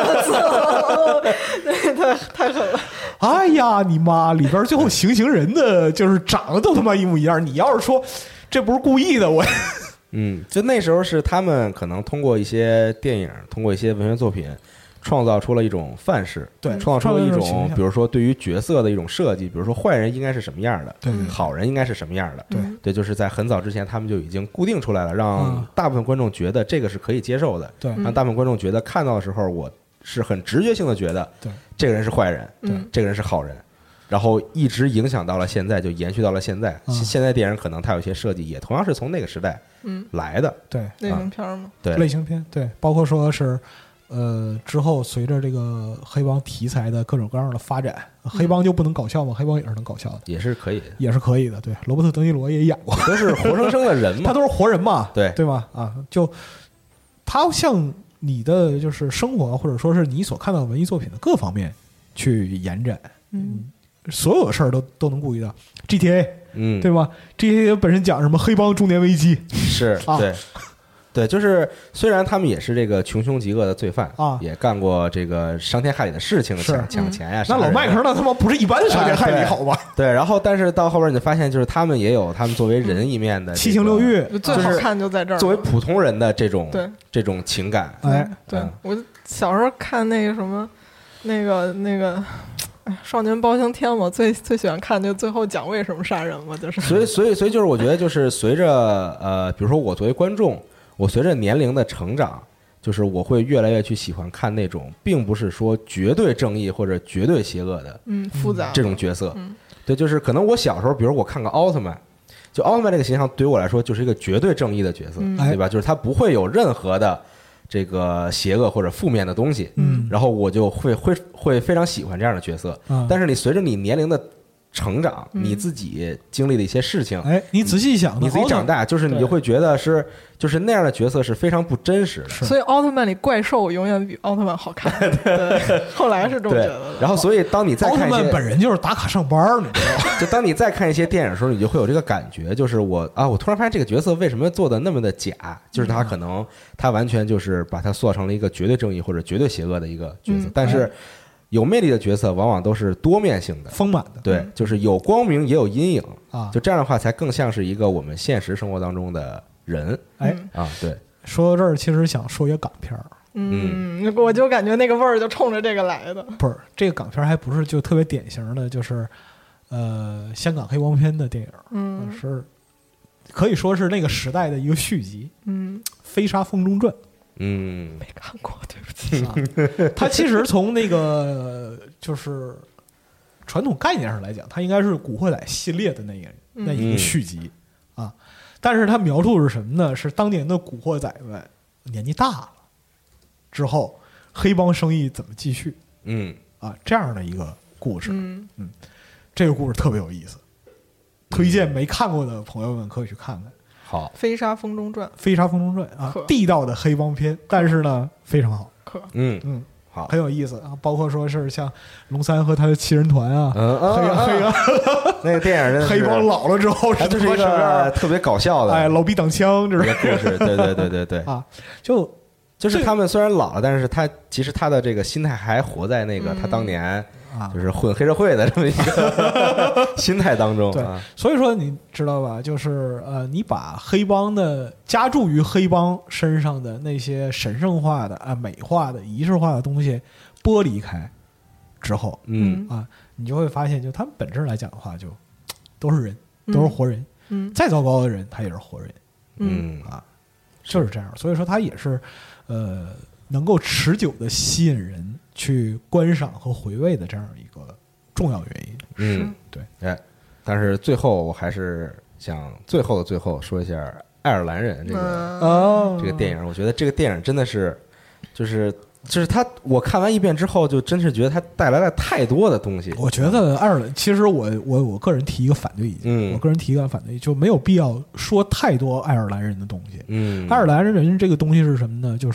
太狠了！ 哎呀，你妈！里边最后行人的就是长得都他妈一模一样。你要是说这不是故意的，我就那时候是他们可能通过一些电影，通过一些文学作品。创造出了一种范式， 对， 创造出了一种，比如说对于角色的一种设计，比如说坏人应该是什么样的， 对， 好人应该是什么样的， 对， 就是在很早之前他们就已经固定出来了，让大部分观众觉得这个是可以接受的， 对， 让大部分观众觉得看到的时候，我是很直觉性的觉得， 对， 这个人是坏人， 对， 这个人是好人，然后一直影响到了现在，就延续到了现在。现在电影可能它有些设计也同样是从那个时代来的， 对， 类型片吗？ 对， 类型片，对，包括说是。之后随着这个黑帮题材的各种各样的发展，黑帮就不能搞笑吗？黑帮也是能搞笑的， 也是可以的， 也是可以的。对，罗伯特·德尼罗也演过， 都是活生生的人嘛， 他都是活人嘛， 对吧？啊，就他向你的就是生活，或者说是你所看到的文艺作品的各方面去延展，所有的事儿都能顾及到。GTA，对吧 ？GTA 本身讲什么黑帮中年危机， 是对。对，就是虽然他们也是这个穷凶极恶的罪犯啊， 也干过这个伤天害理的事情，抢钱呀。 那老迈克那他妈不是一般的伤天害理，好吧？ 对，然后但是到后边你就发现，就是他们也有他们作为人一面的七情六欲， 最好看就在这儿。 作为普通人的这种情感， 对，我小时候看那个什么，那个。少年包青天嘛，最喜欢看就最后讲为什么杀人嘛，就是。 所以就是我觉得就是随着比如说我作为观众。我随着年龄的成长，就是我会越来越去喜欢看那种并不是说绝对正义或者绝对邪恶的复杂这种角色。对，就是可能我小时候，比如我看个奥特曼，就奥特曼这个形象对于我来说就是一个绝对正义的角色，对吧？就是他不会有任何的这个邪恶或者负面的东西。然后我就会非常喜欢这样的角色。但是你随着你年龄的成长，你自己经历的一些事情， 你仔细想， 你自己长大，就是你就会觉得就是那样的角色是非常不真实的。 所以奥特曼里怪兽永远比奥特曼好看。对，后来是这么觉得的。 然后，所以当你再看一些， 奥特曼本人就是打卡上班，你知道吗？ 就当你再看一些电影的时候，你就会有这个感觉，就是我突然发现这个角色为什么做的那么的假？就是他可能他完全就是把他塑造成了一个绝对正义或者绝对邪恶的一个角色，但是。有魅力的角色往往都是多面性的、 丰满的， 对，就是有光明也有阴影啊。就这样的话，才更像是一个我们现实生活当中的人。对。说到这儿，其实想说一个港片儿。 我就感觉那个味儿就冲着这个来的。 不是，这个港片还不是就特别典型的，就是香港黑帮片的电影。是可以说是那个时代的一个续集。飞沙风中传。 没看过，对不起。 它其实从那个就是传统概念上来讲，它应该是古惑仔系列的那一个续集啊。但是它描述是什么呢？是当年的古惑仔们年纪大了之后，黑帮生意怎么继续？这样的一个故事。这个故事特别有意思，推荐没看过的朋友们可以去看看。 好， 飞沙风中传， 飞沙风中传啊，地道的黑帮片，但是呢非常好， 好， 很有意思啊。包括说是像龙三和他的7人团啊，黑那个电影黑帮老了之后是就是一个特别搞笑的， 老逼挡枪这是故事，对啊， 就是他们虽然老了，但是其实他的这个心态还活在那个他当年。就是混黑社会的这么一个心态当中， 对，所以说你知道吧？就是你把黑帮的加注于黑帮身上的那些神圣化的美化的仪式化的东西剥离开之后，你就会发现，就他们本质来讲的话，就都是人，都是活人，再糟糕的人他也是活人，就是这样。所以说他也是能够持久的吸引人去观赏和回味的这样一个重要原因。 对，但是最后我还是想最后的最后说一下《爱尔兰人》这个电影。我觉得这个电影真的是，就是他，我看完一遍之后，就真是觉得他带来了太多的东西。 我觉得爱尔兰，其实我个人提一个反对意见，我个人提一个反对，就没有必要说太多爱尔兰人的东西。爱尔兰人这个东西是什么呢？就是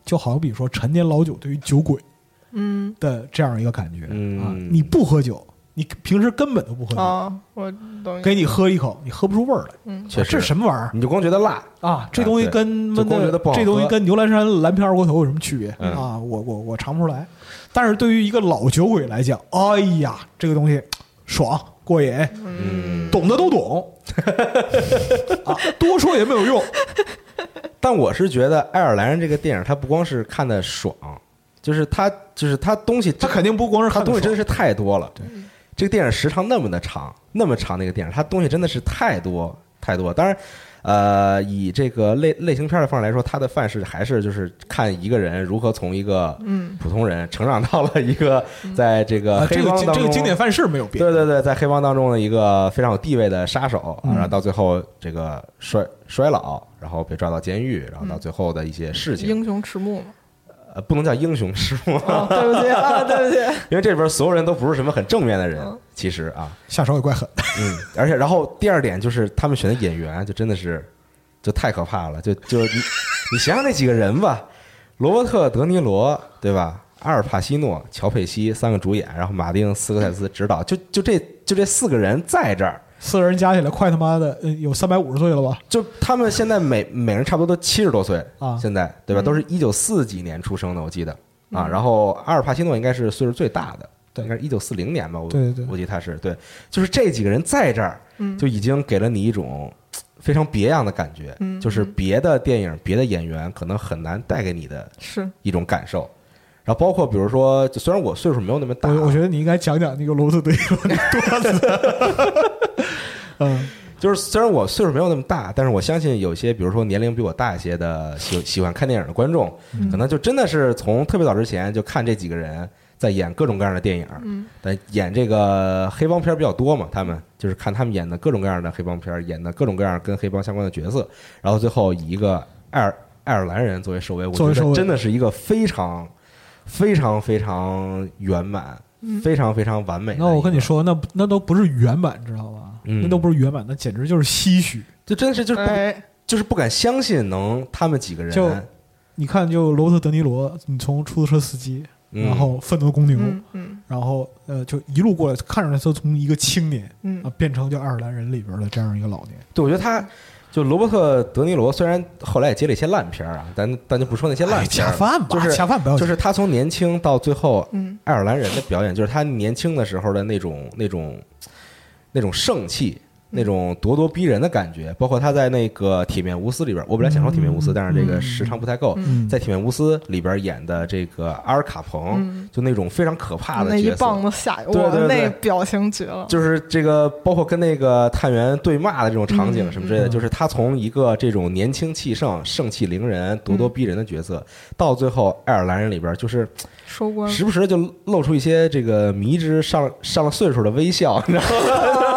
就好比说陈年老酒对于酒鬼的这样一个感觉啊，你不喝酒，你平时根本都不喝酒啊，我懂。 给你喝一口，你喝不出味儿来。 确实， 这什么玩意儿？ 你就光觉得辣啊！这东西跟这东西跟牛栏山蓝皮二锅头有什么区别啊？我尝不出来。但是对于一个老酒鬼来讲，哎呀，这个东西爽过瘾，懂的都懂啊，多说也没有用。 但我是觉得《爱尔兰人》这个电影，它不光是看的爽，就是它东西， 它肯定不光是它东西真的是太多了。对，这个电影时长那么的长，那么长的一个电影，它东西真的是太多太多。当然。以这个类型片的方式来说，它的范式还是就是看一个人如何从一个普通人成长到了一个在这个黑帮当中， 这个经典范式没有变。 对对对，在黑帮当中的一个非常有地位的杀手，然后到最后这个衰老，然后被抓到监狱，然后到最后的一些事情。 英雄迟暮嘛。 不能叫英雄迟暮， 对不起啊，对不起。 因为这边所有人都不是什么很正面的人，其实啊， 下手也怪狠。 而且然后第二点就是他们选的演员就真的是就太可怕了，就你想想那几个人吧，罗伯特·德尼罗对吧？阿尔帕西诺、乔佩西3个主演，然后马丁·斯科塞斯执导，就这4个人在这儿。 4个人加起来快他妈的有350岁了吧？ 就他们现在每人差不多都70多岁啊， 现在对吧？都是1940几年出生的，我记得啊。然后阿尔帕西诺应该是岁数最大的，应该是1940年吧？ 对， 我记得他是对，就是这几个人在这儿，就已经给了你一种非常别样的感觉，就是别的电影、别的演员可能很难带给你的是一种感受。然后包括比如说，虽然我岁数没有那么大， 我觉得你应该讲讲那个罗伯特·德尼罗的段子。 就是虽然我岁数没有那么大，但是我相信有些比如说年龄比我大一些的喜欢看电影的观众，可能就真的是从特别早之前就看这几个人在演各种各样的电影，但演这个黑帮片比较多嘛，他们就是看他们演的各种各样的黑帮片，演的各种各样跟黑帮相关的角色，然后最后以一个爱尔兰人作为首尾，我觉得真的是一个非常非常非常圆满、非常非常完美的。 那我跟你说，那都不是圆满，知道吧？那都不是圆满，那简直就是唏嘘。 就真的是就是不敢相信他们几个人。 就你看，就罗伯特·德尼罗，你从出租车司机，然后愤怒公牛，然后就一路过来，看上去他从一个青年变成就爱尔兰人里边的这样一个老年。 对，我觉得他。就罗伯特·德尼罗虽然后来也接了一些烂片啊，但就不说那些烂片， 恰饭吧， 就是恰饭不要， 就是他从年轻到最后，爱尔兰人的表演，就是他年轻的时候的那种盛气，那种咄咄逼人的感觉，包括他在那个《铁面无私》里边，我本来想说《铁面无私》，但是这个时长不太够，在《铁面无私》里边演的这个阿尔卡彭，就那种非常可怕的角色， 那一棒子下油， 对， 那表情绝了。 就是这个，包括跟那个探员对骂的这种场景什么之类的，就是他从一个这种年轻气盛、盛气凌人、咄咄逼人的角色，到最后爱尔兰人里边就是收官， 时不时就露出一些这个迷之上了岁数的微笑，你知道吗？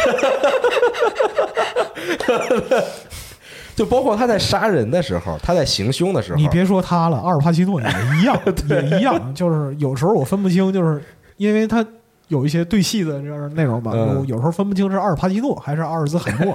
就包括他在杀人的时候，他在行凶的时候， 你别说他了，阿尔帕西诺也一样，也一样。就是有时候我分不清，就是因为他有一些对戏的内容吧，有时候分不清是阿尔帕西诺还是阿尔兹海默。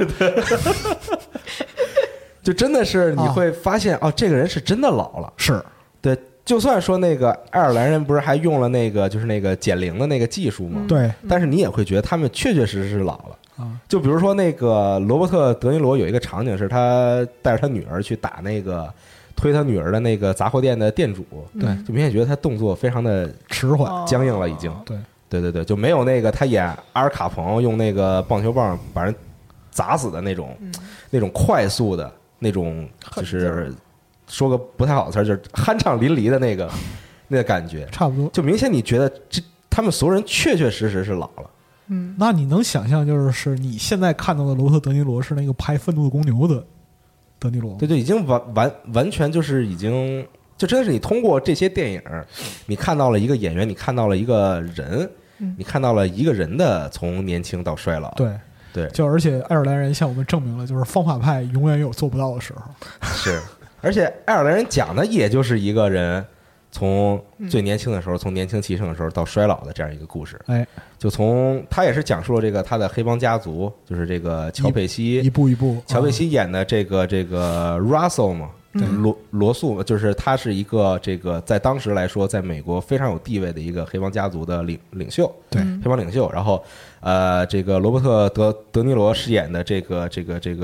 就真的是你会发现这个人是真的老了。 是对，就算说那个爱尔兰人不是还用了那个就是那个减龄的那个技术吗？ 对， 但是你也会觉得他们确确实实是老了。就比如说那个罗伯特·德尼罗有一个场景是他带着他女儿去打那个推他女儿的那个杂货店的店主， 对， 就明显觉得他动作非常的迟缓、 僵硬了，已经。 对， 就没有那个他演阿尔卡彭用那个棒球棒把人砸死的那种快速的那种，就是说个不太好的词儿，就是酣畅淋漓的那个感觉， 差不多。 就明显你觉得他们所有人确确实实是老了。 那你能想象，就是你现在看到的罗伯特·德尼罗是那个拍《愤怒的公牛》的德尼罗？ 对，就已经完全就是已经，就真的是你通过这些电影，你看到了一个演员，你看到了一个人，你看到了一个人的从年轻到衰老。对， 就而且爱尔兰人向我们证明了，就是方法派永远有做不到的时候。 是，而且爱尔兰人讲的也就是一个人从最年轻的时候，从年轻气盛的时候到衰老的这样一个故事。就从他也是讲述了这个他的黑帮家族，就是这个乔佩西一步一步， 乔佩西演的这个 Russell 嘛， 罗素，就是他是一个这个在当时来说，在美国非常有地位的一个黑帮家族的领袖， 对， 黑帮领袖。然后这个罗伯特德尼罗饰演的这个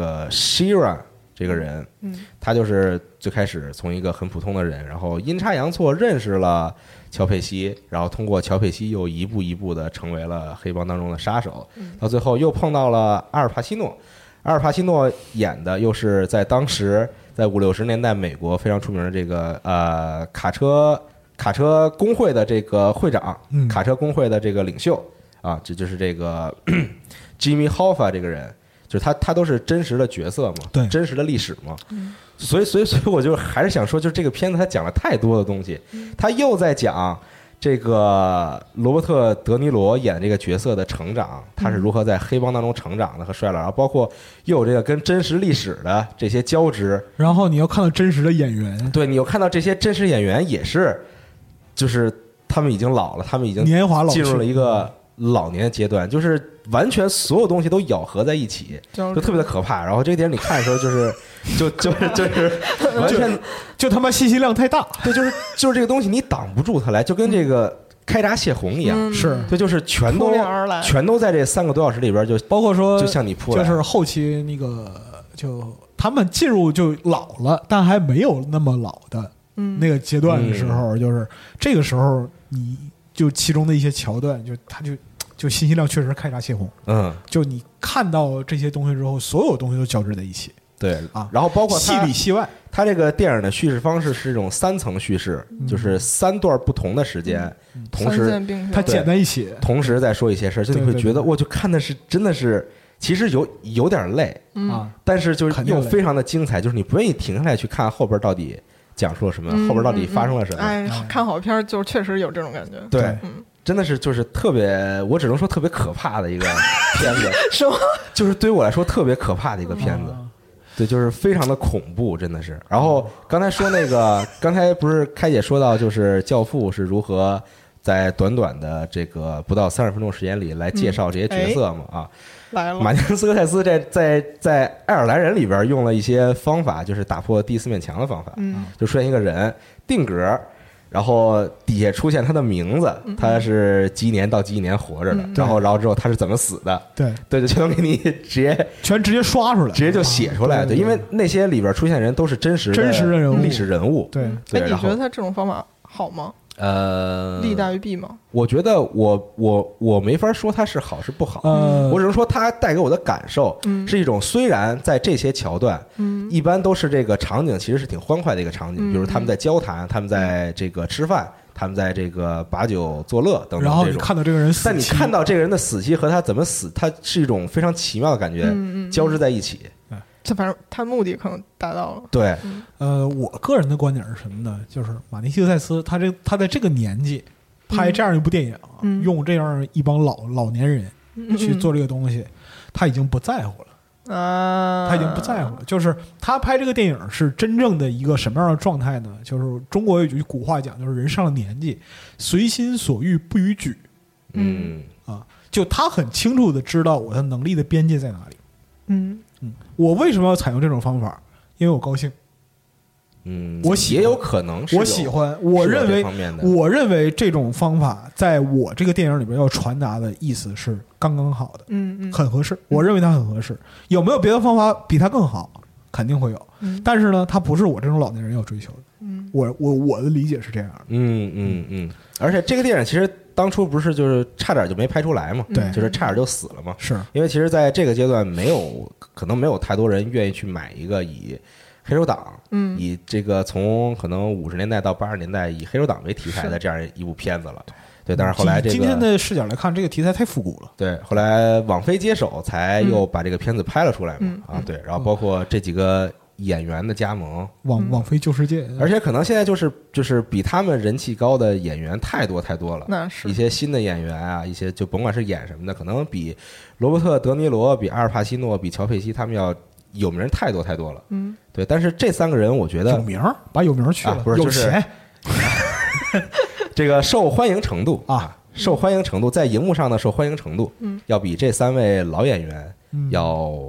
Shira 这个人，他就是最开始从一个很普通的人，然后阴差阳错认识了乔佩西，然后通过乔佩西又一步一步的成为了黑帮当中的杀手，到最后又碰到了阿尔帕西诺。阿尔帕西诺演的又是在当时在50、60年代美国非常出名的这个卡车工会的这个会长，卡车工会的这个领袖啊，这就是这个Jimmy Hoffa 这个人，就是他都是真实的角色嘛， 对， 真实的历史嘛，所以我就还是想说，就是这个片子他讲了太多的东西，他又在讲这个罗伯特·德尼罗演这个角色的成长，他是如何在黑帮当中成长的和衰老，然后包括又有这个跟真实历史的这些交织， 然后你又看到真实的演员， 对，你又看到这些真实演员也是，就是他们已经老了，他们已经年华老去， 进入了一个老年的阶段，就是完全所有东西都咬合在一起，就特别的可怕。然后这个电影你看的时候，就是完全就他妈信息量太大， 对，就是这个东西你挡不住它来，就跟这个开闸泄洪一样， 是， 对，就是全都在这3个多小时里边，就包括说， 就像你扑来， 就是后期那个就他们进入就老了，但还没有那么老的那个阶段的时候，就是这个时候你就其中的一些桥段，就信息量确实开闸泄洪，就你看到这些东西之后，所有东西都交织在一起。 对啊，然后包括戏里戏外， 它这个电影的叙事方式是这种3层叙事，就是3段不同的时间，同时它剪在一起， 同时在说一些事，就你会觉得，我就看的是真的是，其实有点累啊， 但是就是又非常的精彩，就是你不愿意停下来去看后边到底讲述了什么，后边到底发生了什么。 哎，看好片就确实有这种感觉。 对，真的是就是特别，我只能说特别可怕的一个片子。 是吗？ 就是对于我来说特别可怕的一个片子。对，就是非常的恐怖，真的是。然后刚才说那个，刚才不是开姐说到，就是《教父》是如何在短短的这个不到30分钟时间里来介绍这些角色嘛？啊， 来了。 马丁斯科塞斯在爱尔兰人里边用了一些方法，就是打破第4面墙的方法，就出现一个人定格。然后底下出现他的名字，他是几年到几年活着的，然后之后他是怎么死的， 对， 就全都给你直接刷出来， 直接就写出来，对，因为那些里边出现的人都是真实的人物、 历史人物， 对。 哎，你觉得他这种方法好吗？利大于弊吗？ 我觉得我没法说它是好是不好，我只能说它带给我的感受是一种，虽然在这些桥段，一般都是这个场景其实是挺欢快的一个场景，比如他们在交谈，他们在这个吃饭，他们在这个把酒作乐等等这种。 然后你看到这个人死期， 但你看到这个人的死期和他怎么死，它是一种非常奇妙的感觉，交织在一起。 这反正他目的可能达到了。 对， 我个人的观点是什么呢？就是马丁·西克塞斯他在这个年纪拍这样一部电影，用这样一帮老年人去做这个东西，他已经不在乎了啊，他已经不在乎了。就是他拍这个电影是真正的一个什么样的状态呢？就是中国有句古话讲，就是人上了年纪，随心所欲不逾矩。就他很清楚的知道我的能力的边界在哪里。我为什么要采用这种方法？因为我高兴。我也有可能是我喜欢。我认为这种方法在我这个电影里边要传达的意思是刚刚好的，很合适。我认为它很合适。有没有别的方法比它更好？肯定会有。但是呢，它不是我这种老年人要追求的。我的理解是这样的。 而且这个电影其实当初不是就是差点就没拍出来嘛， 对， 就是差点就死了嘛。 是因为其实在这个阶段可能没有太多人愿意去买一个以黑手党，以这个从可能50年代到80年代以黑手党为题材的这样一部片子了。对，但是后来今天的视角来看，这个题材太复古了。 对，后来网飞接手才又把这个片子拍了出来嘛。对，然后包括这几个演员的加盟， 网飞旧世界， 而且可能现在就是比他们人气高的演员太多了。 那是一些新的演员啊，一些就甭管是演什么的，可能比罗伯特·德尼罗、比阿尔帕西诺、比乔佩西他们要有名人太多了。对，但是这3个人我觉得有名，把有名去了， 不是有钱。 这个受欢迎程度受欢迎程度在荧幕上的受欢迎程度，要比这3位老演员要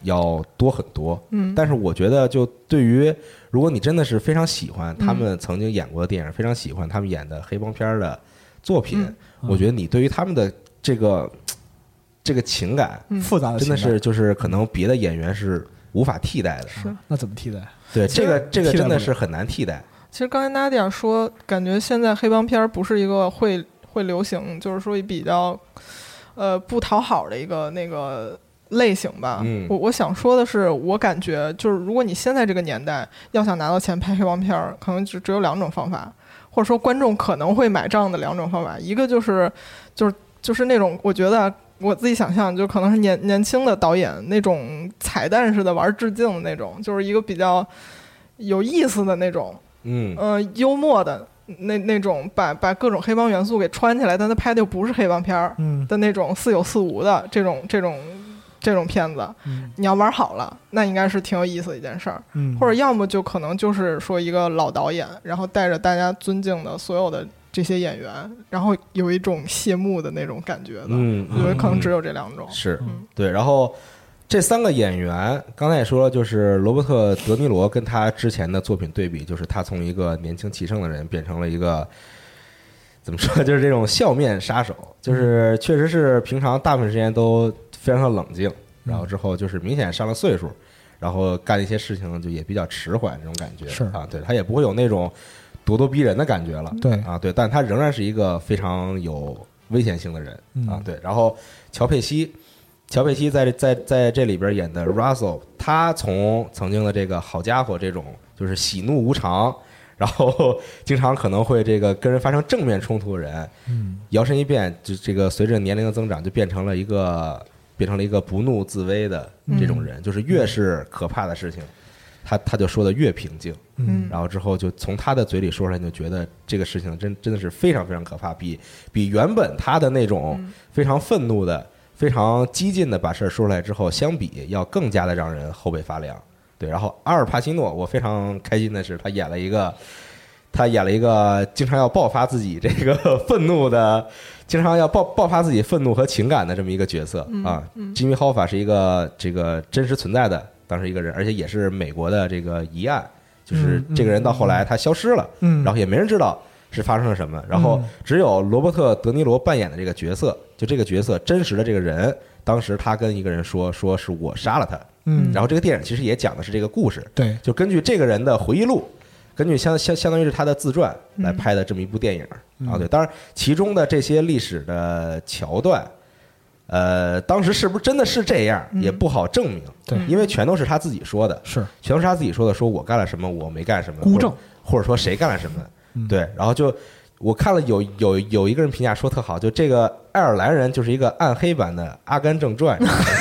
要多很多。但是我觉得就对于如果你真的是非常喜欢他们曾经演过的电影，非常喜欢他们演的黑帮片的作品，我觉得你对于他们的这个情感复杂的真的是就是可能别的演员是无法替代的。 是，那怎么替代？ 对，这个真的是很难替代。 其实刚才Nadia说，感觉现在黑帮片不是一个会流行，就是说比较不讨好的一个那个类型吧。我想说的是，我感觉就是如果你现在这个年代要想拿到钱拍黑帮片，可能只有2种方法，或者说观众可能会买账的2种方法。一个就是那种我觉得我自己想象就可能是年轻的导演那种彩蛋式的玩致敬的那种，就是一个比较有意思的那种幽默的那种把各种黑帮元素给穿起来，但他拍的又不是黑帮片的那种似有似无的这种片子，你要玩好了，那应该是挺有意思的一件事儿。或者要么就可能就是说一个老导演，然后带着大家尊敬的所有的这些演员，然后有一种谢幕的那种感觉的。我觉得可能只有这2种。 是，对。然后这3个演员，刚才也说了，就是罗伯特·德尼罗跟他之前的作品对比，就是他从一个年轻气盛的人变成了一个怎么说，就是这种笑面杀手，就是确实是平常大部分时间都非常的冷静，然后之后就是明显上了岁数，然后干一些事情就也比较迟缓，这种感觉是啊，对，他也不会有那种咄咄逼人的感觉了， 对啊，对，但他仍然是一个非常有危险性的人啊，对。然后乔佩西在这里边演的 Russell， 他从曾经的这个好家伙这种就是喜怒无常，然后经常可能会这个跟人发生正面冲突的人，摇身一变，就这个随着年龄的增长，就变成了一个不怒自威的这种人，就是越是可怕的事情，他就说的越平静，然后之后就从他的嘴里说出来，你就觉得这个事情真的是非常非常可怕，比原本他的那种非常愤怒的、非常激进的把事儿说出来之后相比，要更加的让人后背发凉。对，然后阿尔帕西诺，我非常开心的是，他演了一个经常要爆发自己这个愤怒的，经常要爆发自己愤怒和情感的这么一个角色啊。吉米·霍法是一个这个真实存在的当时一个人，而且也是美国的这个疑案，就是这个人到后来他消失了，然后也没人知道是发生了什么，然后只有罗伯特·德尼罗扮演的这个角色，就这个角色真实的这个人，当时他跟一个人说是我杀了他。然后这个电影其实也讲的是这个故事， 对， 就根据这个人的回忆录，根据相当于是他的自传来拍的这么一部电影啊。对，当然其中的这些历史的桥段，当时是不是真的是这样，也不好证明， 对， 因为全都是他自己说的， 是全都是他自己说的，说我干了什么，我没干什么， 孤证， 或者说谁干了什么，对，然后就。我看了有一个人评价说特好，就这个爱尔兰人就是一个暗黑版的《阿甘正传》，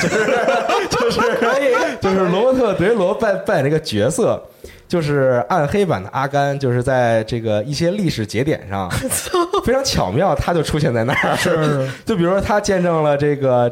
就是罗伯特·德尼罗扮演这个角色，就是暗黑版的阿甘，就是在这个一些历史节点上非常巧妙，他就出现在那儿。就比如说他见证了这个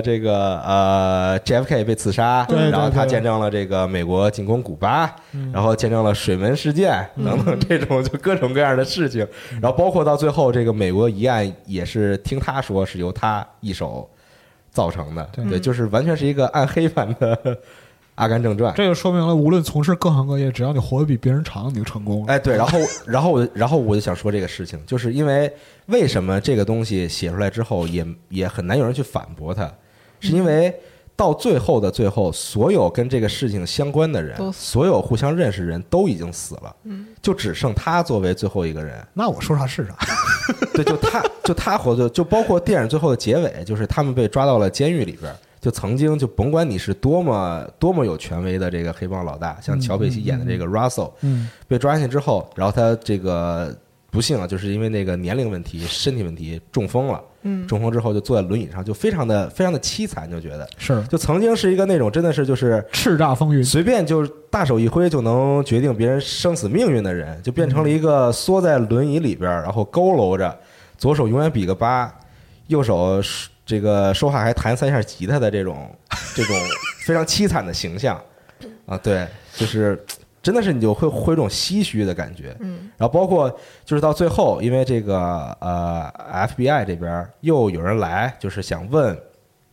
JFK 被刺杀，然后他见证了这个美国进攻古巴，然后见证了水门事件等等这种就各种各样的事情，然后包括到最后这个美国疑案也是听他说是由他一手造成的，对，就是完全是一个暗黑版的阿甘正传。 这就说明了无论从事各行各业，只要你活得比别人长，你就成功了。 哎，对，然后我就想说这个事情，就是因为什么这个东西写出来之后也很难有人去反驳它，是因为到最后的最后，所有跟这个事情相关的人，所有互相认识的人都已经死了，就只剩他作为最后一个人。 那我说啥是啥。 对，就他活着，就包括电影最后的结尾，就是他们被抓到了监狱里边，就曾经就甭管你是多么有权威的这个黑帮老大，像乔佩西演的这个 Russell，被抓进去之后，然后他这个不幸啊，就是因为那个年龄问题、身体问题中风了。中风之后就坐在轮椅上，就非常的凄惨，就觉得是， 就曾经是一个那种真的是就是叱咤风云， 随便就大手一挥就能决定别人生死命运的人，就变成了一个缩在轮椅里边，然后佝偻着，左手永远比个8，右手这个说话还弹3下吉他的这种非常凄惨的形象啊，对，就是真的是你就会有一种唏嘘的感觉，然后包括就是到最后，因为这个FBI 这边又有人来，就是想问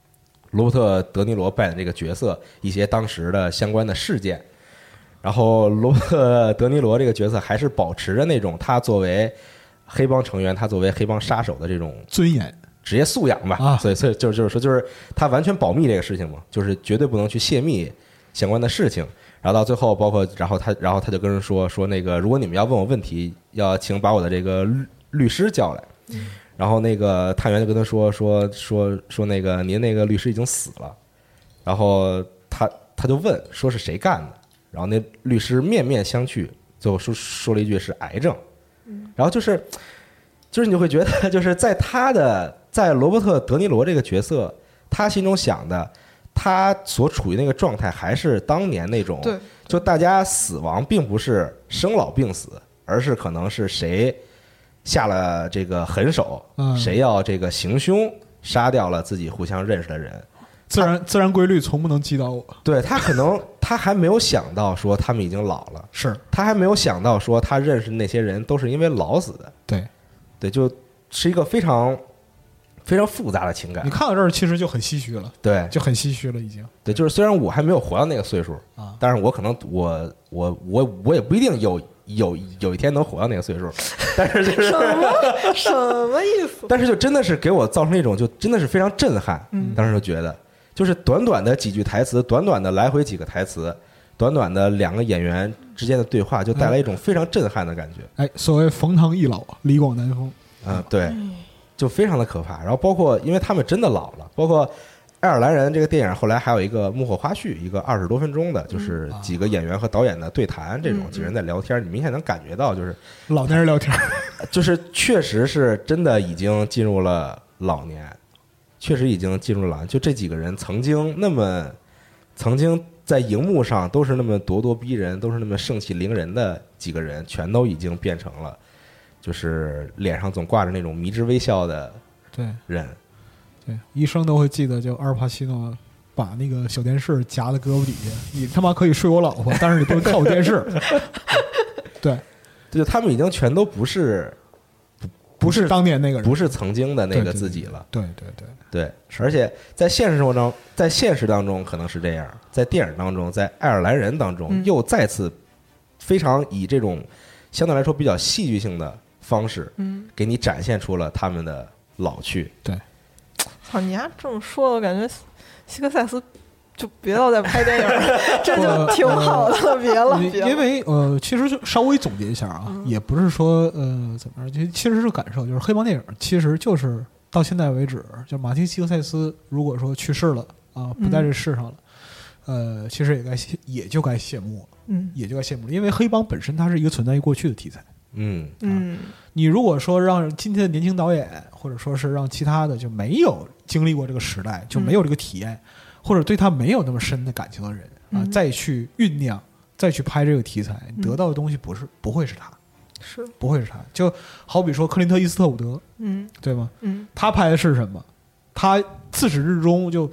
罗伯特·德尼罗扮演的这个角色一些当时的相关的事件。然后罗伯特·德尼罗这个角色还是保持着那种他作为黑帮成员，他作为黑帮杀手的这种尊严、 职业素养吧。所以就是说，就是他完全保密这个事情嘛，就是绝对不能去泄密相关的事情。然后到最后，包括然后他就跟人说那个，如果你们要问我问题，要请把我的这个律师叫来。然后那个探员就跟他说那个您那个律师已经死了。然后他就问说是谁干的，然后那律师面面相觑，最后说了一句是癌症。然后就是你就会觉得，就是在罗伯特·德尼罗这个角色，他心中想的，他所处于那个状态，还是当年那种，就大家死亡并不是生老病死，而是可能是谁下了这个狠手，谁要这个行凶，杀掉了自己互相认识的人。 自然规律从不能击倒我。对， 他还没有想到说他们已经老了， 是他还没有想到说他认识那些人都是因为老死的。对，就是一个非常非常复杂的情感。 你看到这儿其实就很唏嘘了， 对， 就很唏嘘了已经。 对，就是虽然我还没有活到那个岁数啊，但是我可能我也不一定有一天能活到那个岁数，但是就是什么意思？ 但是就真的是给我造成一种就真的是非常震撼。当时就觉得，就是短短的几句台词，短短的来回几个台词，短短的两个演员之间的对话，就带来一种非常震撼的感觉。 所谓冯唐易老，李广难逢。 对，就非常的可怕。然后包括因为他们真的老了，包括爱尔兰人这个电影后来还有一个幕后花絮，一个20多分钟的，就是几个演员和导演的对谈，这种几个人在聊天，你明显能感觉到就是老年人聊天， 就是确实是真的已经进入了老年，确实已经进入了老年。就这几个人曾经在荧幕上都是那么咄咄逼人，都是那么盛气凌人的几个人，全都已经变成了就是脸上总挂着那种迷之微笑的人。 对，一生都会记得，就阿尔帕西诺把那个小电视夹在胳膊底下，你他妈可以睡我老婆，但是你不能看我电视。对， 他们已经全都不是当年那个人， 不是曾经的那个自己了。 对， 而且在现实生活中，在现实当中可能是这样，在电影当中，在爱尔兰人当中，又再次非常以这种相对来说比较戏剧性的方式，给你展现出了他们的老去。 对。 你丫这么说，我感觉希克塞斯就别老再拍电影了，这就挺好的，别了。 因为其实就稍微总结一下啊，也不是说怎么着，其实是感受，就是黑帮电影其实就是到现在为止，就马丁希克塞斯如果说去世了啊，不在这世上了，其实也就该谢幕，也就该谢幕了，因为黑帮本身它是一个存在于过去的题材。你如果说让今天的年轻导演，或者说是让其他的就没有经历过这个时代，就没有这个体验，或者对他没有那么深的感情的人啊，再去酝酿，再去拍这个题材，得到的东西不会是他，不会是他。就好比说克林特·伊斯特伍德，对吗？他拍的是什么？他自始至终就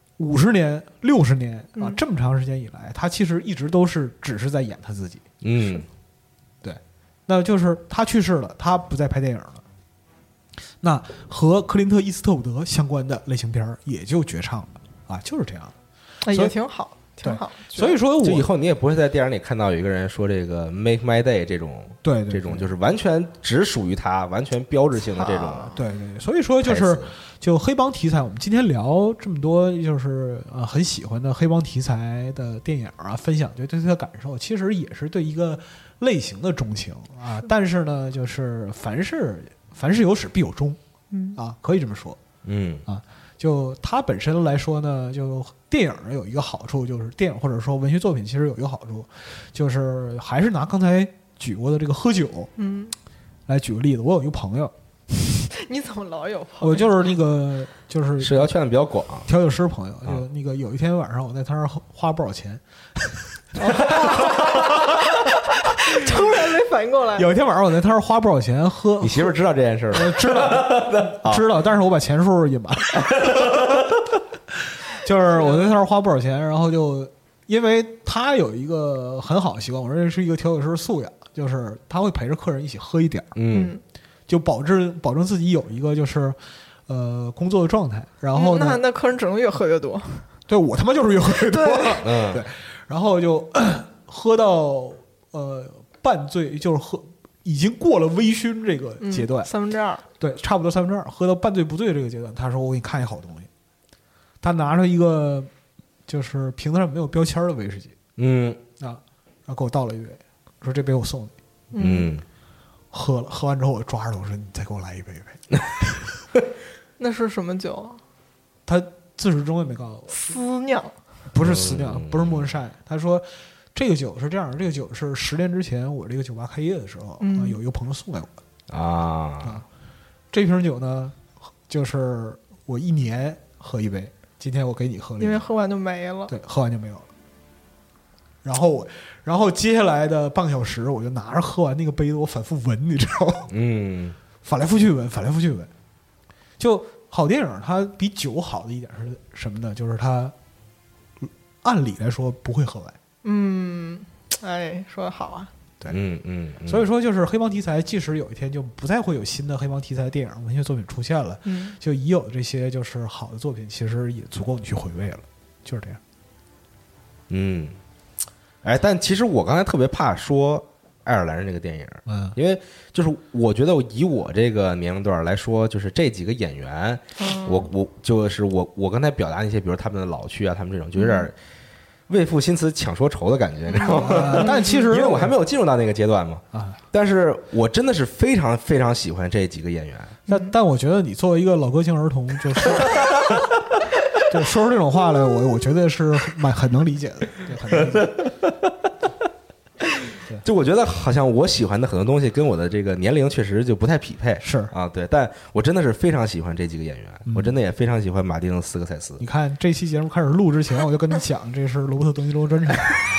50年、60年啊，这么长时间以来，他其实一直都只是在演他自己。那就是他去世了，他不再拍电影了，那和克林特·伊斯特伍德相关的类型片也就绝唱了啊，就是这样的，也挺好，挺好。 所以说， 就以后你也不会在电影里看到有一个人说这个 "Make My Day" 这种，这种就是完全只属于他、完全标志性的这种。 对，所以说就黑帮题材，我们今天聊这么多，就是很喜欢的黑帮题材的电影啊，分享对他的感受，其实也是对一个类型的钟情啊。但是呢，就是凡事有始必有终，啊，可以这么说，就它本身来说呢，就电影有一个好处，就是电影或者说文学作品其实有一个好处，就是还是拿刚才举过的这个喝酒，来举个例子。我有一个朋友， 你怎么老有朋友？ 我就是那个就是社交圈子比较广， 调酒师朋友。就那个有一天晚上我在他那儿花不少钱。 突然没反应过来。 有一天晚上我在他那儿花不少钱喝。 你媳妇知道这件事吗？ 知道，但是我把钱数隐瞒了。就是我在他那儿花不少钱，然后就因为他有一个很好的习惯，我认为是一个调酒师素养，就是他会陪着客人一起喝一点，就保证自己有一个就是工作的状态。然后呢， 那客人只能越喝越多。 对，我他妈就是越喝越多。对，然后就喝到半醉，就是已经过了微醺这个阶段 2/3， 对，差不多2/3，喝到半醉不醉这个阶段。他说：“我给你看一好东西。”他拿出一个就是瓶子上没有标签的威士忌，然后给我倒了一杯，说：“这杯我送你。”喝了，喝完之后我抓着他说：“你再给我来一杯呗。” 那是什么酒？ 他自始至终也没告诉我。 私酿， 不是私酿，不是莫恩山。他说。这个酒是这样的，这个酒是10年之前我这个酒吧开业的时候，有一个朋友送给我的这瓶酒呢，就是我1年喝一杯，今天我给你喝了一杯， 因为喝完就没了。 对，喝完就没有了。然后接下来的半个小时，我就拿着喝完那个杯子，我反复闻，你知道吗？反来覆去闻。就好电影，它比酒好的一点是什么呢？就是它按理来说不会喝完。 哎，说的好啊。 对，所以说就是黑帮题材，即使有一天就不再会有新的黑帮题材电影文学作品出现了，就已有的这些就是好的作品，其实也足够你去回味了，就是这样。 但其实我刚才特别怕说爱尔兰人这个电影，因为就是我觉得以我这个年龄段来说，就是这几个演员，我刚才表达那些，比如他们的老去啊，他们这种就有点为赋新词强说愁的感觉，你知道吗？ 但其实因为我还没有进入到那个阶段嘛，但是我真的是非常非常喜欢这几个演员。 但我觉得你作为一个老歌星儿童，就是就说出这种话来，我觉得是很能理解的，对，很能理解。 就我觉得好像我喜欢的很多东西跟我的这个年龄确实就不太匹配， 是啊，对，但我真的是非常喜欢这几个演员，我真的也非常喜欢马丁·斯科塞斯。 你看这期节目开始录之前，我就跟你讲，这是罗伯特·德尼罗专场。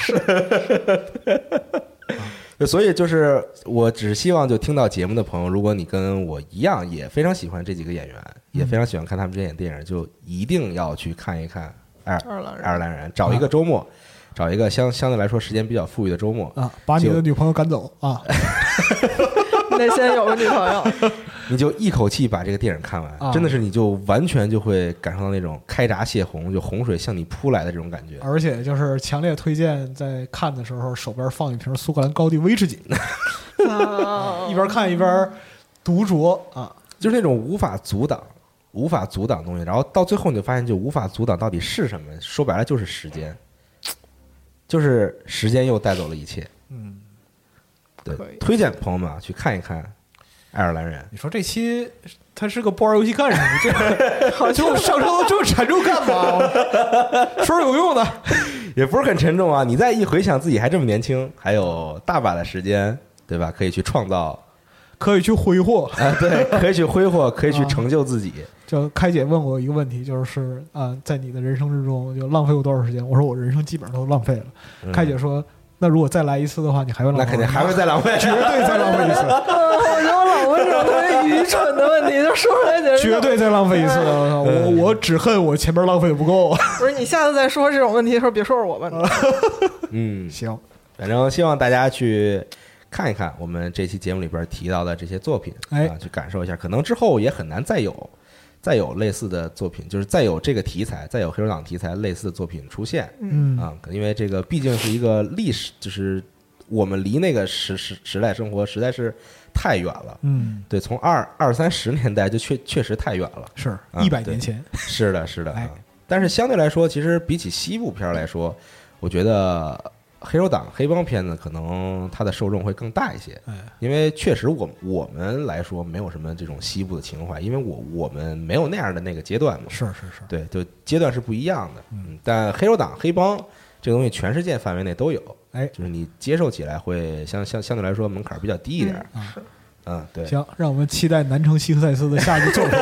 是，所以就是我只希望就听到节目的朋友，如果你跟我一样也非常喜欢这几个演员，也非常喜欢看他们这演电影，就一定要去看一看爱尔兰人，找一个周末。找一个相对来说时间比较富裕的周末把你的女朋友赶走啊！ 你得先有个女朋友， 你就一口气把这个电影看完，真的是你就完全就会感受到那种开闸泄洪，就洪水向你扑来的这种感觉。 而且就是强烈推荐在看的时候手边放一瓶苏格兰高地威士忌，一边看一边独酌就是那种无法阻挡的东西，然后到最后你就发现，就无法阻挡到底是什么？说白了就是时间。就是时间又带走了一切。对，推荐朋友们去看一看爱尔兰人。 你说这期它是个不玩游戏干什么？这就上升到这么沉重干嘛？说有用的， 也不是很沉重啊。你再一回想自己还这么年轻，还有大把的时间，对吧？可以去创造， 可以去挥霍对，可以去挥霍，可以去成就自己。 就开姐问我一个问题，就是在你的人生之中就浪费过多少时间？我说我人生基本上都浪费了。开姐说，那如果再来一次的话，你还会浪费？ 那肯定还会再浪费， 绝对再浪费一次。 我觉得我老问这种特别愚蠢的问题，就说出来绝对再浪费一次。我只恨我前面浪费的不够。 不是，你下次再说这种问题的时候，别说是我问的。 行， 反正希望大家去看一看我们这期节目里边提到的这些作品，去感受一下。可能之后也很难再有类似的作品，就是再有这个题材，再有黑手党题材类似的作品出现。因为这个毕竟是一个历史，就是我们离那个时代生活实在是太远了。对，从20-30年代就确实太远了， 是100年前。 是的。但是相对来说，其实比起西部片来说，我觉得黑手党黑帮片子可能它的受众会更大一些，因为确实我们来说没有什么这种西部的情怀，因为我们没有那样的那个阶段嘛。 是， 对，就阶段是不一样的。但黑手党黑帮这个东西全世界范围内都有，就是你接受起来会相对来说门槛比较低一点。对。 行，让我们期待南城希克塞斯的下一部作品。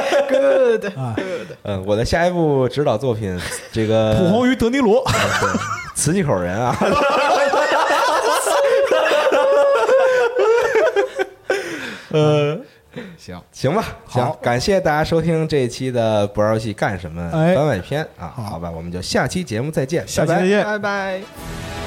Good 我的下一部指导作品，这个普红于德尼罗。 瓷器口人啊。行吧，行，感谢大家收听这一期的不玩游戏干什么番外篇啊，好吧，我们就下期节目再见， 下期再见， 拜拜。